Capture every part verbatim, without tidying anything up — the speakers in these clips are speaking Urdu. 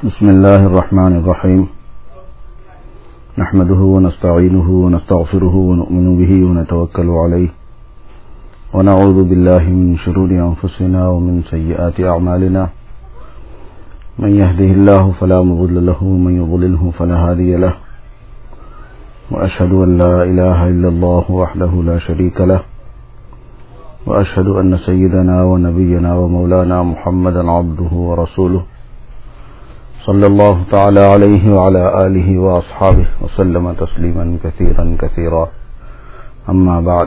بسم الله الرحمن الرحيم نحمده ونستعينه ونستغفره ونؤمن به ونتوكل عليه ونعوذ بالله من شرور أنفسنا ومن سيئات أعمالنا من يهده الله فلا مضل له ومن يضلله فلا هادي له وأشهد أن لا إله إلا الله وحده لا شريك له وأشهد أن سيدنا ونبينا ومولانا محمدا عبده ورسوله صلى الله تعالى عليه وعلى آله وأصحابه وسلم تسليما كثيرا كثيرا أما بعد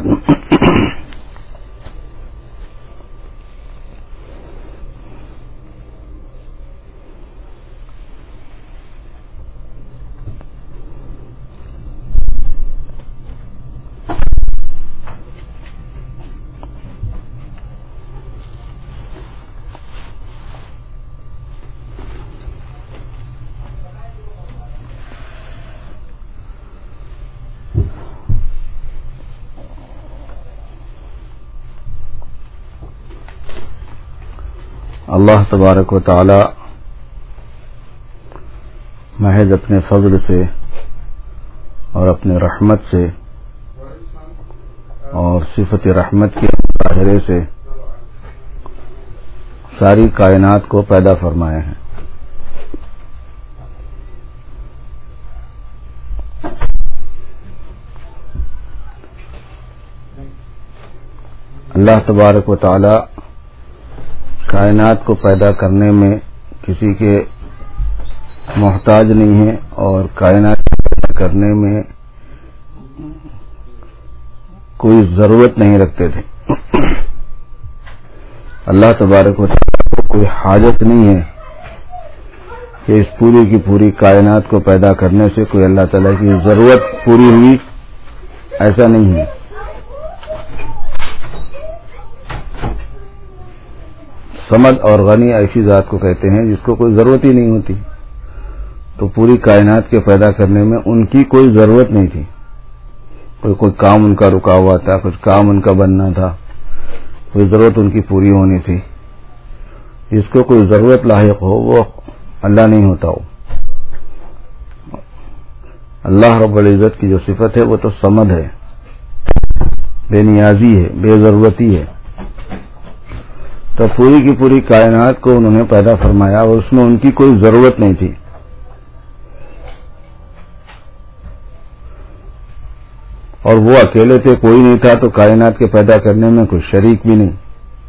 اللہ تبارک و تعالی محض اپنے فضل سے اور اپنے رحمت سے اور صفت رحمت کے مظاہرے سے ساری کائنات کو پیدا فرمائے ہیں۔ اللہ تبارک و تعالی کائنات کو پیدا کرنے میں کسی کے محتاج نہیں ہے اور کائنات کو پیدا کرنے میں کوئی ضرورت نہیں رکھتے تھے۔ اللہ تبارک و تعالیٰ کو کوئی حاجت نہیں ہے کہ اس پوری کی پوری کائنات کو پیدا کرنے سے کوئی اللہ تعالیٰ کی ضرورت پوری ہوئی، ایسا نہیں ہے۔ سمد اور غنی ایسی ذات کو کہتے ہیں جس کو کوئی ضرورت ہی نہیں ہوتی، تو پوری کائنات کے پیدا کرنے میں ان کی کوئی ضرورت نہیں تھی۔ کوئی کوئی کام ان کا رکا ہوا تھا، کچھ کام ان کا بننا تھا، کوئی ضرورت ان کی پوری ہونی تھی۔ جس کو کوئی ضرورت لاحق ہو وہ اللہ نہیں ہوتا ہو۔ اللہ رب العزت کی جو صفت ہے وہ تو سمد ہے، بے نیازی ہے، بے ضرورتی ہے۔ تو پوری کی پوری کائنات کو انہوں نے پیدا فرمایا اور اس میں ان کی کوئی ضرورت نہیں تھی۔ اور وہ اکیلے تھے، کوئی نہیں تھا، تو کائنات کے پیدا کرنے میں کوئی شریک بھی نہیں۔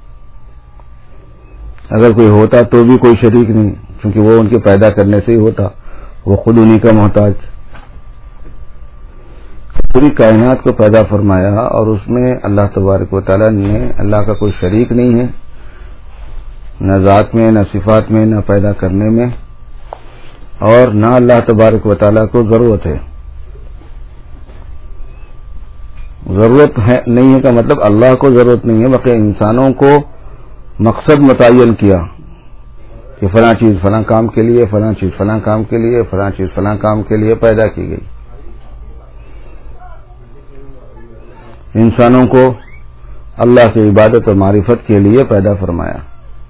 اگر کوئی ہوتا تو بھی کوئی شریک نہیں، کیونکہ وہ ان کے پیدا کرنے سے ہی ہوتا، وہ خود انہی کا محتاج۔ پوری کائنات کو پیدا فرمایا اور اس میں اللہ تبارک و تعالیٰ نے اللہ کا کوئی شریک نہیں ہے، نہ ذات میں، نہ صفات میں، نہ پیدا کرنے میں، اور نہ اللہ تبارک و تعالیٰ کو ضرورت ہے۔ ضرورت ہے نہیں ہے کا مطلب اللہ کو ضرورت نہیں ہے، بلکہ انسانوں کو مقصد متعین کیا کہ فلاں چیز فلاں کام کے لیے، فلاں چیز فلاں کام کے لیے، فلاں چیز فلاں کام کے لیے پیدا کی گئی۔ انسانوں کو اللہ کی عبادت اور معرفت کے لیے پیدا فرمایا۔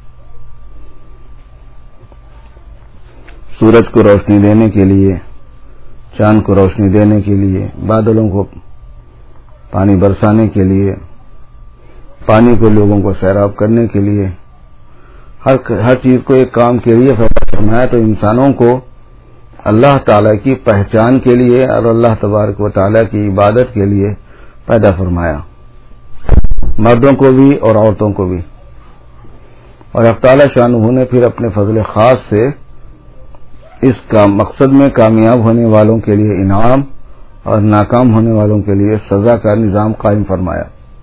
سورج کو روشنی دینے کے لیے، چاند کو روشنی دینے کے لیے، بادلوں کو پانی برسانے کے لیے، پانی کو لوگوں کو سیراب کرنے کے لیے، ہر ہر چیز کو ایک کام کے لیے پیدا فرمایا۔ تو انسانوں کو اللہ تعالی کی پہچان کے لیے اور اللہ تبارک و تعالی کی عبادت کے لیے پیدا فرمایا، مردوں کو بھی اور عورتوں کو بھی۔ اور اللہ تعالی شانہ نے پھر اپنے فضل خاص سے اس کا مقصد میں کامیاب ہونے والوں کے لیے انعام اور ناکام ہونے والوں کے لیے سزا کا نظام قائم فرمایا۔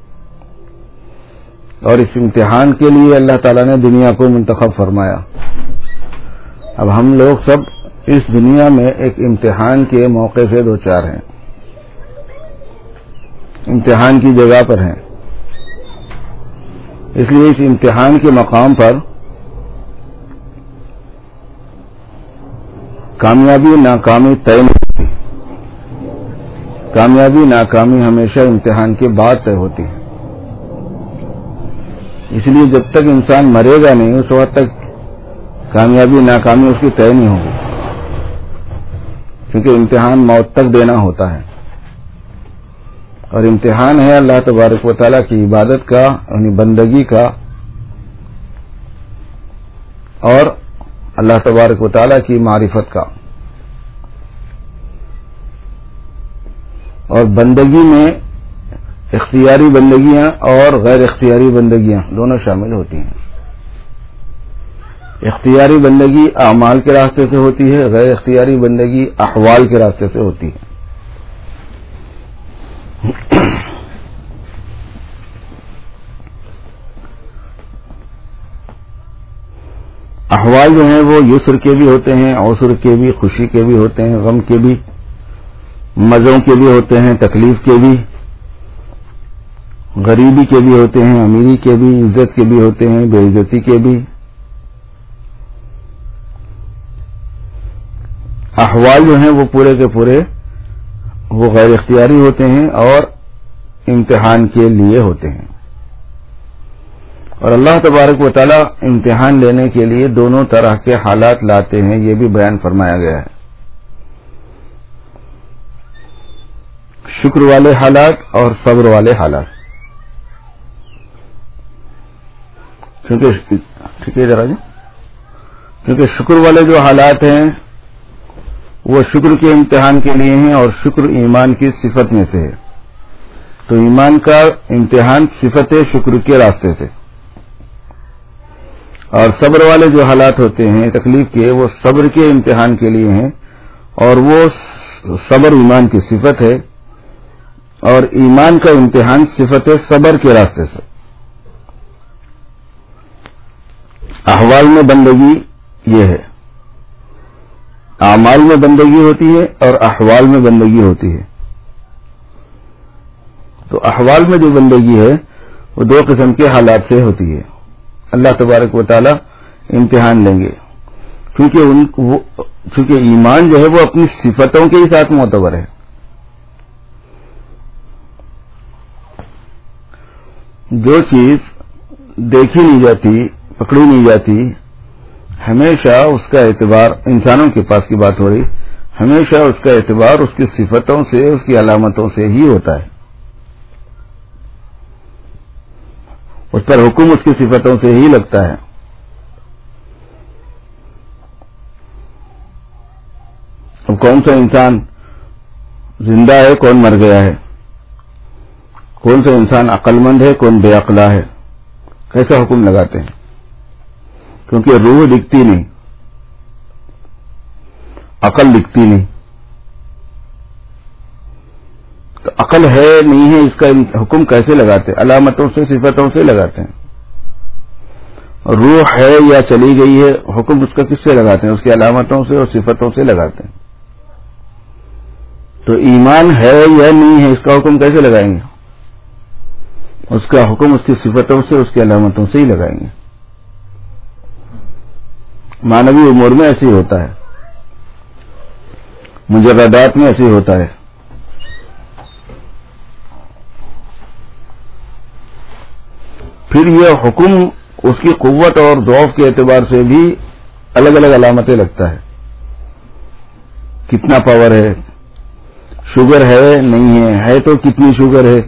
اور اس امتحان کے لیے اللہ تعالیٰ نے دنیا کو منتخب فرمایا۔ اب ہم لوگ سب اس دنیا میں ایک امتحان کے موقع سے دو چار ہیں، امتحان کی جگہ پر ہیں، اس لیے اس امتحان کے مقام پر کامیابی ناکامی طے نہیں ہوتی۔ کامیابی ناکامی ہمیشہ امتحان کے بعد طے ہوتی ہے۔ اس لیے جب تک انسان مرے گا نہیں اس وقت تک کامیابی ناکامی اس کی طے نہیں ہوگی، کیونکہ امتحان موت تک دینا ہوتا ہے، اور امتحان ہے اللہ تبارک و تعالیٰ کی عبادت کا، یعنی بندگی کا، اور اللہ تبارک و تعالیٰ کی معرفت کا. اور بندگی میں اختیاری بندگیاں اور غیر اختیاری بندگیاں دونوں شامل ہوتی ہیں. اختیاری بندگی اعمال کے راستے سے ہوتی ہے، غیر اختیاری بندگی احوال کے راستے سے ہوتی ہے. احوال جو ہیں وہ یسر کے بھی ہوتے ہیں، عسر کے بھی، خوشی کے بھی ہوتے ہیں، غم کے بھی، مزوں کے بھی ہوتے ہیں، تکلیف کے بھی، غریبی کے بھی ہوتے ہیں، امیری کے بھی، عزت کے بھی ہوتے ہیں، بے عزتی کے بھی. احوال جو ہیں وہ پورے کے پورے وہ غیر اختیاری ہوتے ہیں اور امتحان کے لیے ہوتے ہیں. اور اللہ تبارک و تعالی امتحان لینے کے لیے دونوں طرح کے حالات لاتے ہیں، یہ بھی بیان فرمایا گیا ہے. شکر والے حالات اور صبر والے حالات. کیونکہ ٹھیک ہے ذرا جی کیونکہ شکر والے جو حالات ہیں وہ شکر کے امتحان کے لیے ہیں، اور شکر ایمان کی صفت میں سے ہے. تو ایمان کا امتحان صفت ہے شکر کے راستے سے. اور صبر والے جو حالات ہوتے ہیں تکلیف کے، وہ صبر کے امتحان کے لیے ہیں، اور وہ صبر ایمان کی صفت ہے، اور ایمان کا امتحان صفت ہے صبر کے راستے سے. احوال میں بندگی یہ ہے، اعمال میں بندگی ہوتی ہے اور احوال میں بندگی ہوتی ہے. تو احوال میں جو بندگی ہے وہ دو قسم کے حالات سے ہوتی ہے. اللہ تبارک و تعالی امتحان لیں گے، کیونکہ ان چونکہ ایمان جو ہے وہ اپنی صفتوں کے ہی ساتھ معتبر ہے. جو چیز دیکھی نہیں جاتی، پکڑی نہیں جاتی، ہمیشہ اس کا اعتبار، انسانوں کے پاس کی بات ہو رہی، ہمیشہ اس کا اعتبار اس کی صفتوں سے، اس کی علامتوں سے ہی ہوتا ہے. اس پر حکم اس کی صفتوں سے ہی لگتا ہے. اب کون سا انسان زندہ ہے، کون مر گیا ہے، کون سا انسان عقل مند ہے، کون بے عقلا ہے، کیسا حکم لگاتے ہیں؟ کیونکہ روح دکھتی نہیں، عقل دکھتی نہیں. تو عقل ہے نہیں ہے، اس کا حکم کیسے لگاتے؟ علامتوں سے، صفتوں سے لگاتے ہیں. روح ہے یا چلی گئی ہے، حکم اس کا کس سے لگاتے ہیں؟ اس کی علامتوں سے اور صفتوں سے لگاتے ہیں. تو ایمان ہے یا نہیں ہے، اس کا حکم کیسے لگائیں گے؟ اس کا حکم اس کی صفتوں سے، اس کی علامتوں سے ہی لگائیں گے. مانوی امور میں ایسے ہی ہوتا ہے، مجردات میں ایسے ہی ہوتا ہے. پھر یہ حکم اس کی قوت اور ضعف کے اعتبار سے بھی الگ الگ علامتیں لگتا ہے. کتنا پاور ہے، شوگر ہے نہیں ہے، ہے تو کتنی شوگر ہے،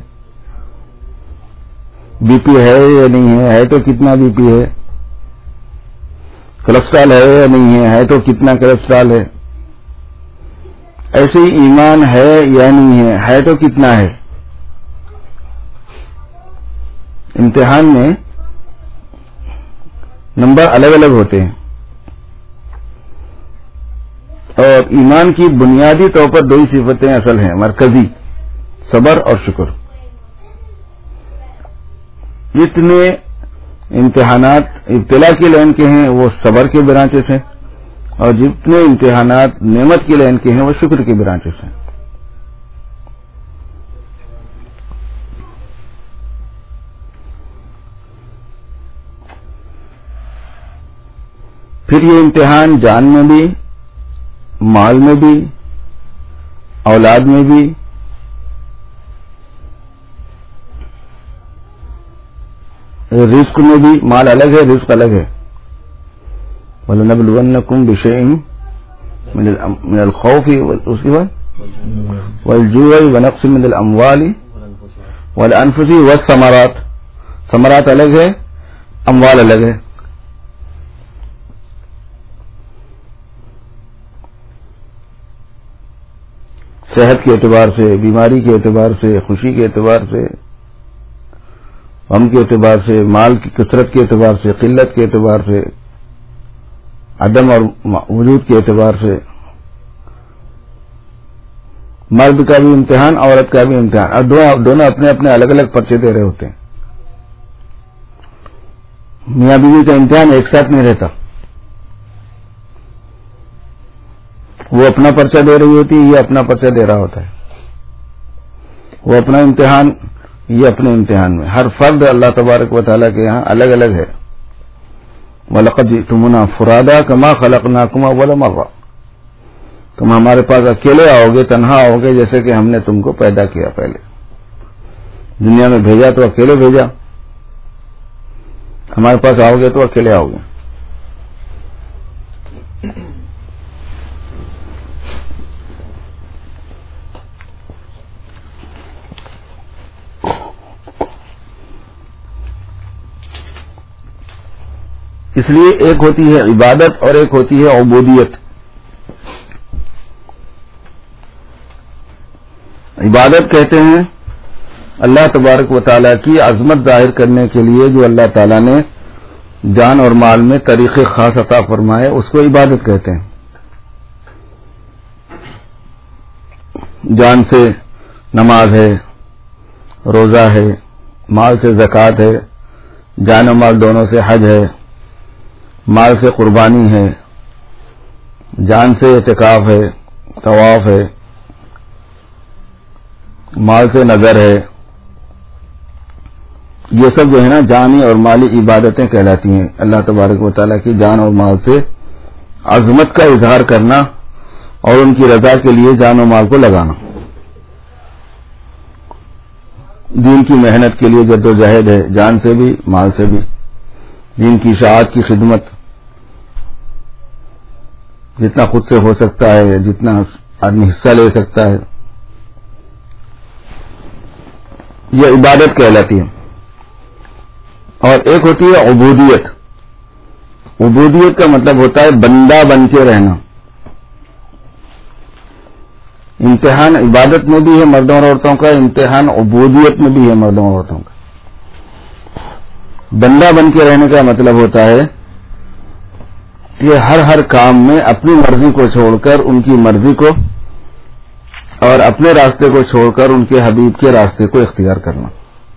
بی پی ہے یا نہیں ہے، ہے تو کتنا بی پی ہے، کولسٹرال ہے یا نہیں ہے، ہے تو کتنا کولسٹرال ہے. ایسے ہی ایمان ہے یا نہیں ہے، ہے تو کتنا ہے. امتحان میں نمبر الگ الگ ہوتے ہیں، اور ایمان کی بنیادی طور پر دو ہی صفتیں اصل ہیں، مرکزی، صبر اور شکر. جتنے امتحانات ابتلا کی لائن کے ہیں وہ صبر کے برانچز ہیں، اور جتنے امتحانات نعمت کی لائن کے ہیں وہ شکر کے برانچز ہیں. پھر یہ امتحان جان میں بھی، مال میں بھی، اولاد میں بھی، رزق میں بھی. مال الگ ہے، رزق الگ ہے. وَلَنَبْلُوَنَّكُمْ بِشَيْءٍ من الخوف والجوع ونقص من الاموال والانفس والثمرات. ثمرات الگ ہے، اموال الگ ہے. صحت کے اعتبار سے، بیماری کے اعتبار سے، خوشی کے اعتبار سے، غم کے اعتبار سے، مال کی کثرت کے اعتبار سے، قلت کے اعتبار سے، عدم اور وجود کے اعتبار سے. مرد کا بھی امتحان، عورت کا بھی امتحان، اور دونوں اپنے اپنے الگ الگ پرچے دے رہے ہوتے ہیں. میاں بیوی کا امتحان ایک ساتھ نہیں رہتا. وہ اپنا پرچہ دے رہی ہوتی ہے، یہ اپنا پرچہ دے رہا ہوتا ہے. وہ اپنا امتحان، یہ اپنے امتحان میں. ہر فرد اللہ تبارک و تعالیٰ کے یہاں الگ الگ ہے. وَلَقَدْ جِئْتُمُونَا فُرَادَىٰ كَمَا خَلَقْنَاكُمْ أَوَّلَ مَرَّةٍ. تم ہمارے پاس اکیلے آؤ گے، تنہا آؤ گے، جیسے کہ ہم نے تم کو پیدا کیا پہلے. دنیا میں بھیجا تو اکیلے بھیجا، ہمارے پاس آؤ گے تو اکیلے آؤ گے. اس لیے ایک ہوتی ہے عبادت اور ایک ہوتی ہے عبودیت. عبادت کہتے ہیں اللہ تبارک و تعالیٰ کی عظمت ظاہر کرنے کے لیے جو اللہ تعالیٰ نے جان اور مال میں طریقے خاص عطا فرمائے، اس کو عبادت کہتے ہیں. جان سے نماز ہے، روزہ ہے، مال سے زکوٰۃ ہے، جان و مال دونوں سے حج ہے، مال سے قربانی ہے، جان سے اعتکاف ہے، طواف ہے، مال سے نظر ہے. یہ سب جو ہے نا جانی اور مالی عبادتیں کہلاتی ہیں. اللہ تبارک و تعالیٰ کی جان اور مال سے عظمت کا اظہار کرنا اور ان کی رضا کے لیے جان و مال کو لگانا. دین کی محنت کے لیے جد و جہد ہے، جان سے بھی مال سے بھی. دین کی اشاعت کی خدمت جتنا خود سے ہو سکتا ہے، جتنا آدمی حصہ لے سکتا ہے، یہ عبادت کہلاتی ہے. اور ایک ہوتی ہے عبودیت. عبودیت کا مطلب ہوتا ہے بندہ بن کے رہنا. امتحان عبادت میں بھی ہے مردوں اور عورتوں کا، امتحان عبودیت میں بھی ہے مردوں اور عورتوں کا. بندہ بن کے رہنے کا مطلب ہوتا ہے کہ ہر ہر کام میں اپنی مرضی کو چھوڑ کر ان کی مرضی کو اور اپنے راستے کو چھوڑ کر ان کے حبیب کے راستے کو اختیار کرنا.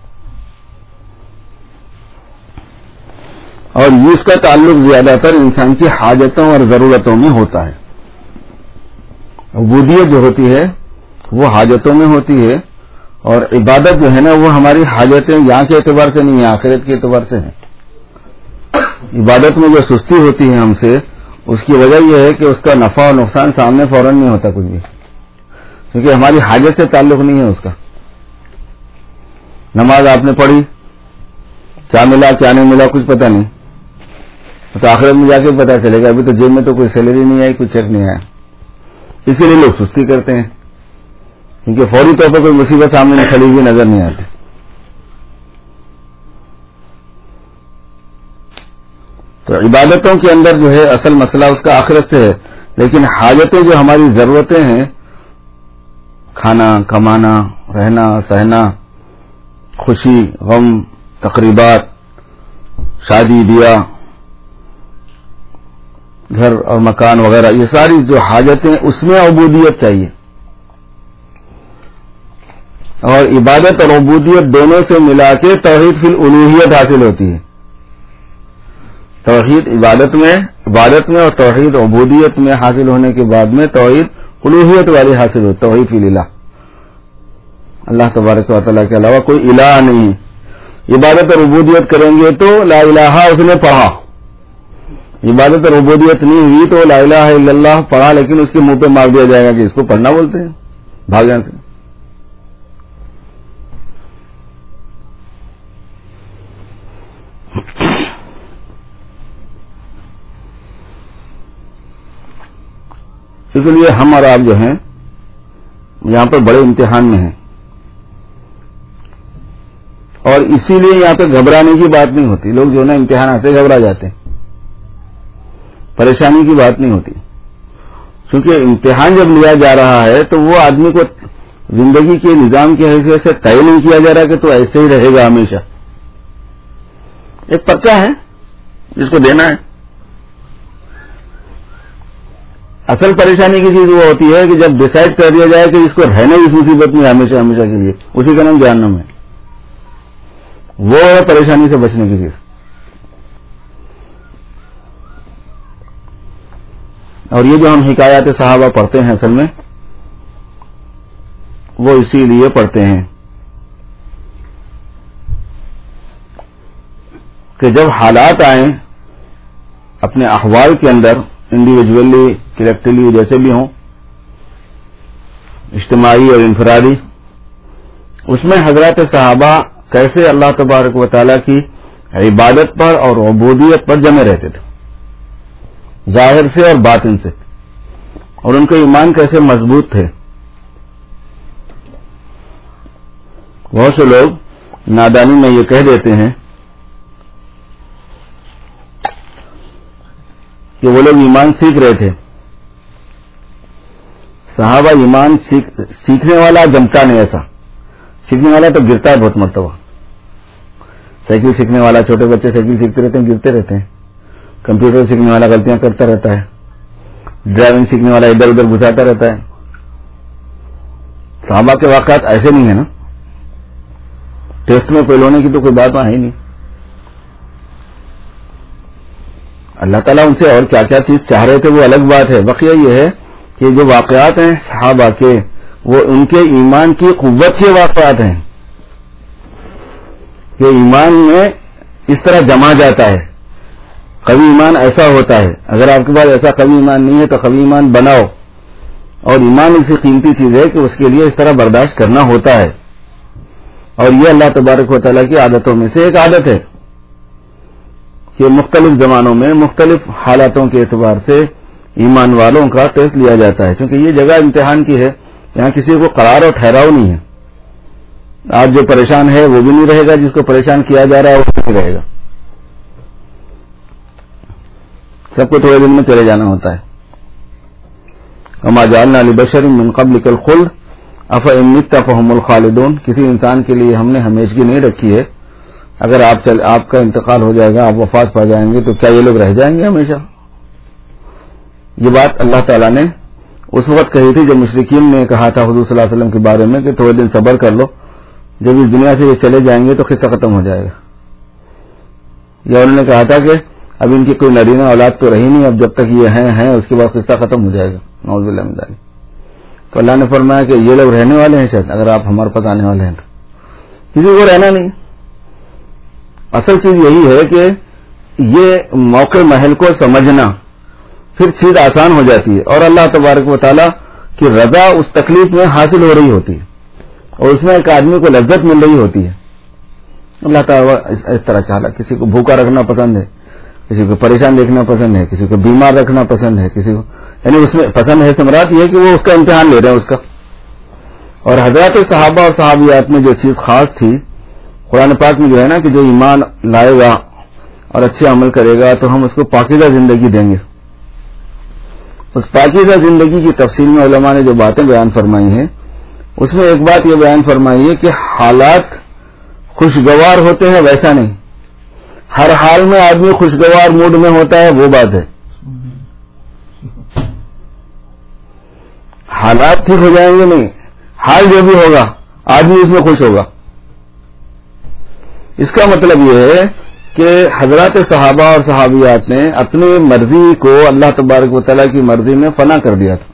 اور اس کا تعلق زیادہ تر انسان کی حاجتوں اور ضرورتوں میں ہوتا ہے. عبودیت جو ہوتی ہے وہ حاجتوں میں ہوتی ہے، اور عبادت جو ہے نا وہ ہماری حاجتیں یہاں کے اعتبار سے نہیں ہے، آخرت کے اعتبار سے ہے. عبادت میں جو سستی ہوتی ہے ہم سے، اس کی وجہ یہ ہے کہ اس کا نفع اور نقصان سامنے فوراً نہیں ہوتا کچھ بھی، کیونکہ ہماری حاجت سے تعلق نہیں ہے اس کا. نماز آپ نے پڑھی، کیا ملا کیا نہیں ملا کچھ پتہ نہیں، تو آخرت میں جا کے پتہ چلے گا. ابھی تو جیب میں تو کوئی سیلری نہیں آئی، کوئی چیک نہیں آیا. اسی لیے لوگ سستی کرتے ہیں، کیونکہ فوری طور پر کوئی مصیبت سامنے کھڑی ہوئی نظر نہیں آتی. تو عبادتوں کے اندر جو ہے اصل مسئلہ اس کا آخرت سے ہے، لیکن حاجتیں جو ہماری ضرورتیں ہیں، کھانا کمانا، رہنا سہنا، خوشی غم، تقریبات، شادی بیاہ، گھر اور مکان وغیرہ، یہ ساری جو حاجتیں اس میں عبودیت چاہیے. اور عبادت اور عبودیت دونوں سے ملا کے توحید فی الالوہیت حاصل ہوتی ہے. توحید عبادت میں عبادت میں اور توحید عبودیت میں حاصل ہونے کے بعد میں توحید الوہیت والی حاصل ہوتی، توحید فی الالہ. اللہ تبارک و تعالیٰ کے علاوہ کوئی الہ نہیں. عبادت اور عبودیت کریں گے تو لا الہ اس نے پڑھا، عبادت اور عبودیت نہیں ہوئی تو لا الہ الا اللہ پڑھا، لیکن اس کے منہ پہ مار دیا جائے گا کہ اس کو پڑھنا بولتے ہیں، بھاگ یہاں سے. اس لیے ہم اور آپ جو ہیں یہاں پر بڑے امتحان میں ہیں، اور اسی لیے یہاں پہ گھبرانے کی بات نہیں ہوتی. لوگ جو نا امتحان آتے گھبرا جاتے ہیں، پریشانی کی بات نہیں ہوتی. کیونکہ امتحان جب لیا جا رہا ہے تو وہ آدمی کو زندگی کے نظام کی حیثیت سے طے نہیں کیا جا رہا کہ تو ایسے ہی رہے گا ہمیشہ. ایک پرچہ ہے جس کو دینا ہے. اصل پریشانی کی چیز وہ ہوتی ہے کہ جب ڈیسائیڈ کر دیا جائے کہ اس کو رہنا اس مصیبت میں ہمیشہ ہمیشہ کے لیے، اسی کا نام جہنم ہے. وہ ہے پریشانی سے بچنے کی چیز. اور یہ جو ہم حکایات صحابہ پڑھتے ہیں اصل میں وہ اسی لیے پڑھتے ہیں کہ جب حالات آئیں اپنے احوال کے اندر، انڈیویجولی کلیکٹیولی جیسے بھی ہوں، اجتماعی اور انفرادی، اس میں حضرات صحابہ کیسے اللہ تبارک و تعالیٰ کی عبادت پر اور عبودیت پر جمے رہتے تھے، ظاہر سے اور باطن سے، اور ان کے ایمان کیسے مضبوط تھے. بہت سے لوگ نادانی میں یہ کہہ دیتے ہیں کہ وہ لوگ ایمان سیکھ رہے تھے. صحابہ ایمان سیکھ سیکھنے والا جمتا نہیں. ایسا سیکھنے والا تو گرتا ہے بہت مرتبہ. سائیکل سیکھنے والا، چھوٹے بچے سائیکل سیکھتے رہتے ہیں، گرتے رہتے ہیں. کمپیوٹر سیکھنے والا غلطیاں کرتا رہتا ہے. ڈرائیونگ سیکھنے والا ادھر ادھر گھساتا رہتا ہے. صحابہ کے واقعات ایسے نہیں ہیں نا. ٹیسٹ میں فیل ہونے کی تو کوئی بات وہاں ہی نہیں. اللہ تعالیٰ ان سے اور کیا کیا چیز چاہ رہے تھے وہ الگ بات ہے. بقیہ یہ ہے کہ جو واقعات ہیں صحابہ کے، وہ ان کے ایمان کی قوت کے واقعات ہیں کہ ایمان میں اس طرح جما جاتا ہے. قوی ایمان ایسا ہوتا ہے. اگر آپ کے پاس ایسا قوی ایمان نہیں ہے تو قوی ایمان بناؤ. اور ایمان ایسی قیمتی چیز ہے کہ اس کے لیے اس طرح برداشت کرنا ہوتا ہے. اور یہ اللہ تبارک و تعالیٰ کی عادتوں میں سے ایک عادت ہے کہ مختلف زمانوں میں مختلف حالاتوں کے اعتبار سے ایمان والوں کا ٹیسٹ لیا جاتا ہے. کیونکہ یہ جگہ امتحان کی ہے. یہاں کسی کو قرار اور ٹھہراؤ نہیں ہے. آج جو پریشان ہے وہ بھی نہیں رہے گا، جس کو پریشان کیا جا رہا ہے وہ بھی نہیں رہے گا. سب کو تھوڑے دن میں چلے جانا ہوتا ہے. وما جعلنا لبشر من قبلک الخلد افإن مت فهم الخالدون. کسی انسان کے لیے ہم نے ہمیشگی نہیں رکھی ہے. اگر آپ چل آپ کا انتقال ہو جائے گا، آپ وفات پا جائیں گے، تو کیا یہ لوگ رہ جائیں گے ہمیشہ؟ یہ بات اللہ تعالیٰ نے اس وقت کہی تھی جب مشرکین نے کہا تھا حضور صلی اللہ علیہ وسلم کے بارے میں کہ تھوڑے دن صبر کر لو، جب اس دنیا سے یہ چلے جائیں گے تو قصہ ختم ہو جائے گا. یا انہوں نے کہا تھا کہ اب ان کی کوئی نرینہ اولاد تو رہی نہیں، اب جب تک یہ ہیں ہیں اس کے بعد قصہ ختم ہو جائے گا. نعوذ باللہ من ذلک. تو اللہ نے فرمایا کہ یہ لوگ رہنے والے ہیں شاید، اگر آپ ہمارے پاس آنے والے ہیں تو کسی کو رہنا نہیں. اصل چیز یہی ہے کہ یہ موقع محل کو سمجھنا، پھر چیز آسان ہو جاتی ہے اور اللہ تبارک و تعالیٰ کی رضا اس تکلیف میں حاصل ہو رہی ہوتی ہے اور اس میں ایک آدمی کو لذت مل رہی ہوتی ہے. اللہ تعالیٰ اس طرح چاہا. کسی کو بھوکا رکھنا پسند ہے، کسی کو پریشان دیکھنا پسند ہے، کسی کو بیمار رکھنا پسند ہے، کسی کو یعنی اس میں پسند ہے سے مراد یہ ہے کہ وہ اس کا امتحان لے رہے ہیں اس کا. اور حضرات صحابہ اور صحابیات میں جو چیز خاص تھی، قرآن پاک میں جو ہے نا کہ جو ایمان لائے گا اور اچھے عمل کرے گا تو ہم اس کو پاکیزہ زندگی دیں گے. اس پاکیزہ زندگی کی تفصیل میں علماء نے جو باتیں بیان فرمائی ہیں اس میں ایک بات یہ بیان فرمائی ہے کہ حالات خوشگوار ہوتے ہیں ویسا نہیں. ہر حال میں آدمی خوشگوار موڈ میں ہوتا ہے وہ بات ہے. حالات ٹھیک ہو جائیں گے نہیں، حال جو بھی ہوگا آدمی اس میں خوش ہوگا. اس کا مطلب یہ ہے کہ حضرات صحابہ اور صحابیات نے اپنی مرضی کو اللہ تبارک و تعالیٰ کی مرضی میں فنا کر دیا تھا.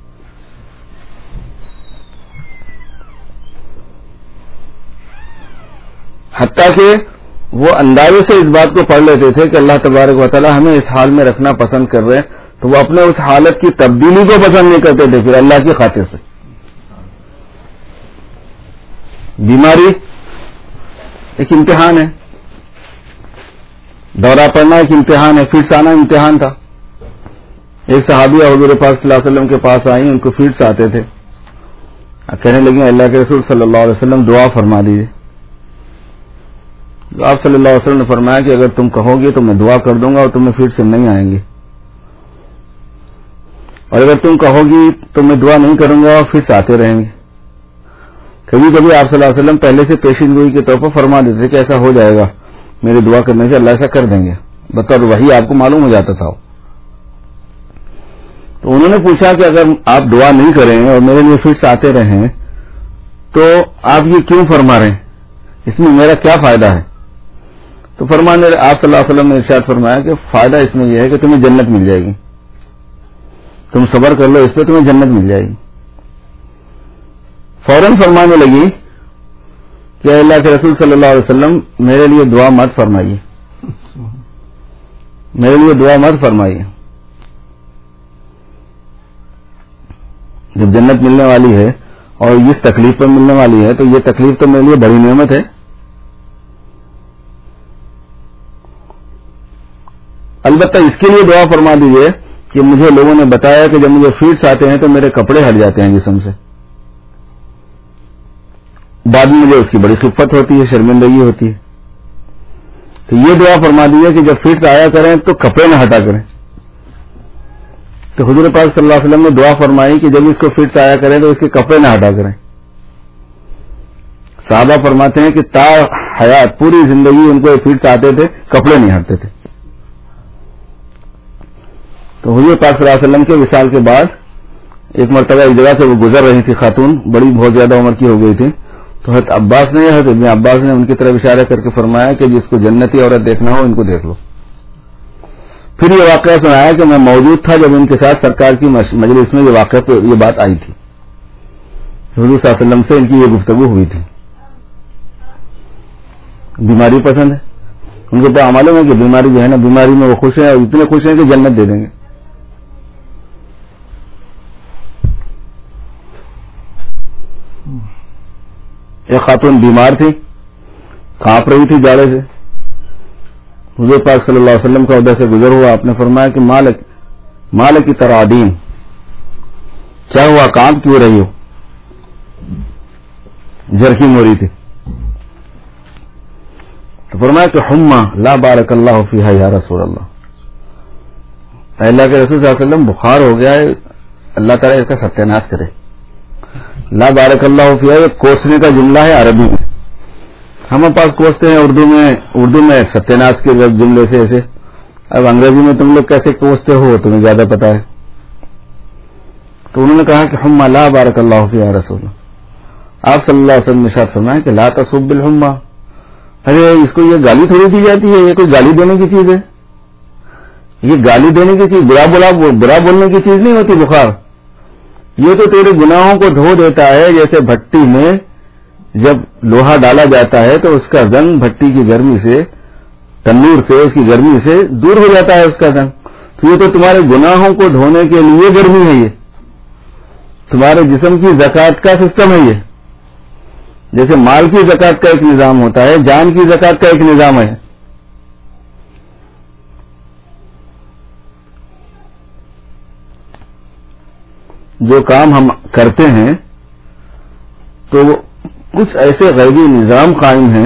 حتیٰ کہ وہ اندازے سے اس بات کو پڑھ لیتے تھے کہ اللہ تبارک و تعالیٰ ہمیں اس حال میں رکھنا پسند کر رہے ہیں، تو وہ اپنے اس حالت کی تبدیلی کو پسند نہیں کرتے تھے پھر اللہ کی خاطر سے. بیماری ایک امتحان ہے، دورہ پڑنا ایک امتحان ہے، فٹس آنا امتحان تھا. ایک صحابیہ حضور پاک صلی اللہ علیہ وسلم کے پاس آئیں، ان کو فیڈس آتے تھے، کہنے لگیں اللہ کے رسول صلی اللہ علیہ وسلم دعا فرما دیجیے. آپ صلی اللہ علیہ وسلم نے فرمایا کہ اگر تم کہو گے تو میں دعا کر دوں گا اور تمہیں فیڈ سے نہیں آئیں گے، اور اگر تم کہو گی تو میں دعا نہیں کروں گا اور فیڈس آتے رہیں گے. کبھی کبھی آپ صلی اللہ علیہ وسلم پہلے سے پیشین گوئی کے طور پر فرما دیتے کہ ایسا ہو جائے گا، میری دعا کرنے سے اللہ ایسا کر دیں گے، بطور وحی آپ کو معلوم ہو جاتا تھا. تو انہوں نے پوچھا کہ اگر آپ دعا نہیں کریں اور میرے لیے فٹس آتے رہیں تو آپ یہ کیوں فرما رہے ہیں، اس میں میرا کیا فائدہ ہے؟ تو فرمانے آپ صلی اللہ علیہ وسلم نے ارشاد فرمایا کہ فائدہ اس میں یہ ہے کہ تمہیں جنت مل جائے گی، تم صبر کر لو اس پہ، تمہیں جنت مل جائے گی. فوراً فرمانے لگی کہ اللہ کے رسول صلی اللہ علیہ وسلم میرے لیے دعا مت فرمائیے، میرے لیے دعا مت فرمائیے. جب جنت ملنے والی ہے اور اس تکلیف پر ملنے والی ہے تو یہ تکلیف تو میرے لیے بڑی نعمت ہے. البتہ اس کے لیے دعا فرما دیجئے کہ مجھے لوگوں نے بتایا کہ جب مجھے فیڈس آتے ہیں تو میرے کپڑے ہٹ جاتے ہیں جسم سے، بعد میں مجھے اس کی بڑی خفت ہوتی ہے، شرمندگی ہوتی ہے. تو یہ دعا فرما دیجئے کہ جب فیڈس آیا کریں تو کپڑے نہ ہٹا کریں. تو حضور پاک صلی اللہ علیہ وسلم نے دعا فرمائی کہ جب اس کو فٹس آیا کریں تو اس کے کپڑے نہ ہٹا کریں. صحابہ فرماتے ہیں کہ تا حیات پوری زندگی ان کو فٹس آتے تھے، کپڑے نہیں ہٹتے تھے. تو حضور پاک صلی اللہ علیہ وسلم کے وصال کے بعد ایک مرتبہ ایک جگہ سے وہ گزر رہی تھی خاتون، بڑی بہت زیادہ عمر کی ہو گئی تھی. تو حضرت عباس نے حضرت ابن عباس نے ان کی طرف اشارہ کر کے فرمایا کہ جس کو جنتی عورت دیکھنا ہو ان کو دیکھ لو. پھر یہ واقعہ سنایا کہ میں موجود تھا جب ان کے ساتھ سرکار کی مجلس میں یہ واقعہ یہ بات آئی تھی، حضور صلی اللہ علیہ وسلم سے ان کی یہ گفتگو ہوئی تھی. بیماری پسند ہے ان کو، تو معلوم ہے کہ بیماری جو ہے نا، بیماری میں وہ خوش ہیں اور اتنے خوش ہیں کہ جنت دے دیں گے. ایک خاتون بیمار تھی، کانپ رہی تھی جاڑے سے. حضور پاک صلی اللہ علیہ وسلم کا ادھر سے گزر ہوا، آپ نے فرمایا کہ مالک مالک کی ترادین، کیا ہوا، کانپ کیوں رہی ہو؟ جرکن ہو رہی تھی. تو فرمایا کہ حما لا بارک اللہ فیہا یا رسول اللہ، اللہ کے رسول صلی اللہ علیہ وسلم بخار ہو گیا ہے، اللہ تعالیٰ اس کا ستیہ ناش کرے. لا بارک اللہ فیہا یہ کوسنے کا جملہ ہے عربی میں، ہمارے پاس کوستے ہیں اردو میں، اردو میں ستیہ ناش کے جملے سے ایسے. اب انگریزی میں تم لوگ کیسے کوستے ہو تمہیں زیادہ پتا ہے. تو انہوں نے کہا کہ حما لا بارک اللہ فیہا رسول اللہ. آپ صلی اللہ علیہ وسلم نے ارشاد فرمایا کہ لا تسب الحما، ارے اس کو یہ گالی تھوڑی دی جاتی ہے، یہ کوئی گالی دینے کی چیز ہے، یہ گالی دینے کی چیز، برا بولا برا بولنے کی چیز نہیں ہوتی بخار. یہ تو تیرے گناہوں کو دھو دیتا ہے، جیسے بھٹی میں جب لوہا ڈالا جاتا ہے تو اس کا زنگ بھٹی کی گرمی سے، تنور سے، اس کی گرمی سے دور ہو جاتا ہے اس کا زنگ. تو یہ تو تمہارے گناہوں کو دھونے کے لیے گرمی ہے، یہ تمہارے جسم کی زکوٰۃ کا سسٹم ہے. یہ جیسے مال کی زکوٰۃ کا ایک نظام ہوتا ہے، جان کی زکوٰۃ کا ایک نظام ہے. جو کام ہم کرتے ہیں تو کچھ ایسے غیبی نظام قائم ہیں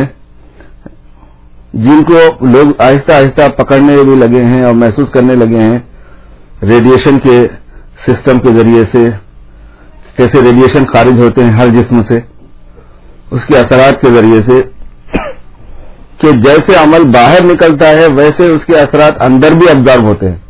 جن کو لوگ آہستہ آہستہ پکڑنے بھی لگے ہیں اور محسوس کرنے لگے ہیں. ریڈیشن کے سسٹم کے ذریعے سے کیسے ریڈیشن خارج ہوتے ہیں ہر جسم سے، اس کے اثرات کے ذریعے سے، کہ جیسے عمل باہر نکلتا ہے ویسے اس کے اثرات اندر بھی ابزارب ہوتے ہیں.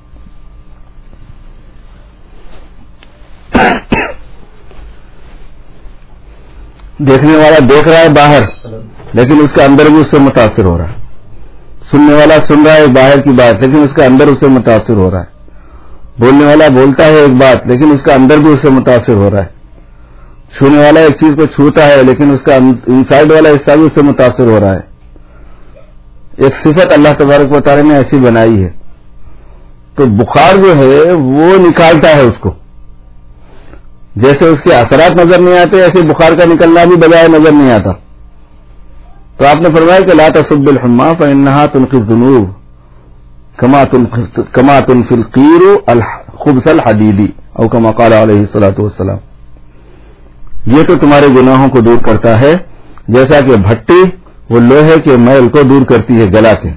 دیکھنے والا دیکھ رہا ہے باہر، لیکن اس کا اندر بھی اس سے متاثر ہو رہا ہے. سننے والا سن رہا ہے باہر کی بات، لیکن اس کا اندر اس سے متاثر ہو رہا ہے. بولنے والا بولتا ہے ایک بات، لیکن اس کا اندر بھی اس سے متاثر ہو رہا ہے. چھونے والا ایک چیز کو چھوتا ہے، لیکن اس کا انسائڈ والا حصہ بھی اس سے متاثر ہو رہا ہے. ایک صفت اللہ تبارک و تعالی نے ایسی بنائی ہے. تو بخار جو ہے وہ نکالتا ہے اس کو، جیسے اس کے اثرات نظر نہیں آتے ایسے بخار کا نکلنا بھی بجائے نظر نہیں آتا. تو آپ نے فرمایا کہ لا تسب الحما فانها تنقي الذنوب كما تنقي القير خبث الحدید او کما قال علیہ الصلوۃ والسلام. یہ تو تمہارے گناہوں کو دور کرتا ہے جیسا کہ بھٹی وہ لوہے کے میل کو دور کرتی ہے گلا کے.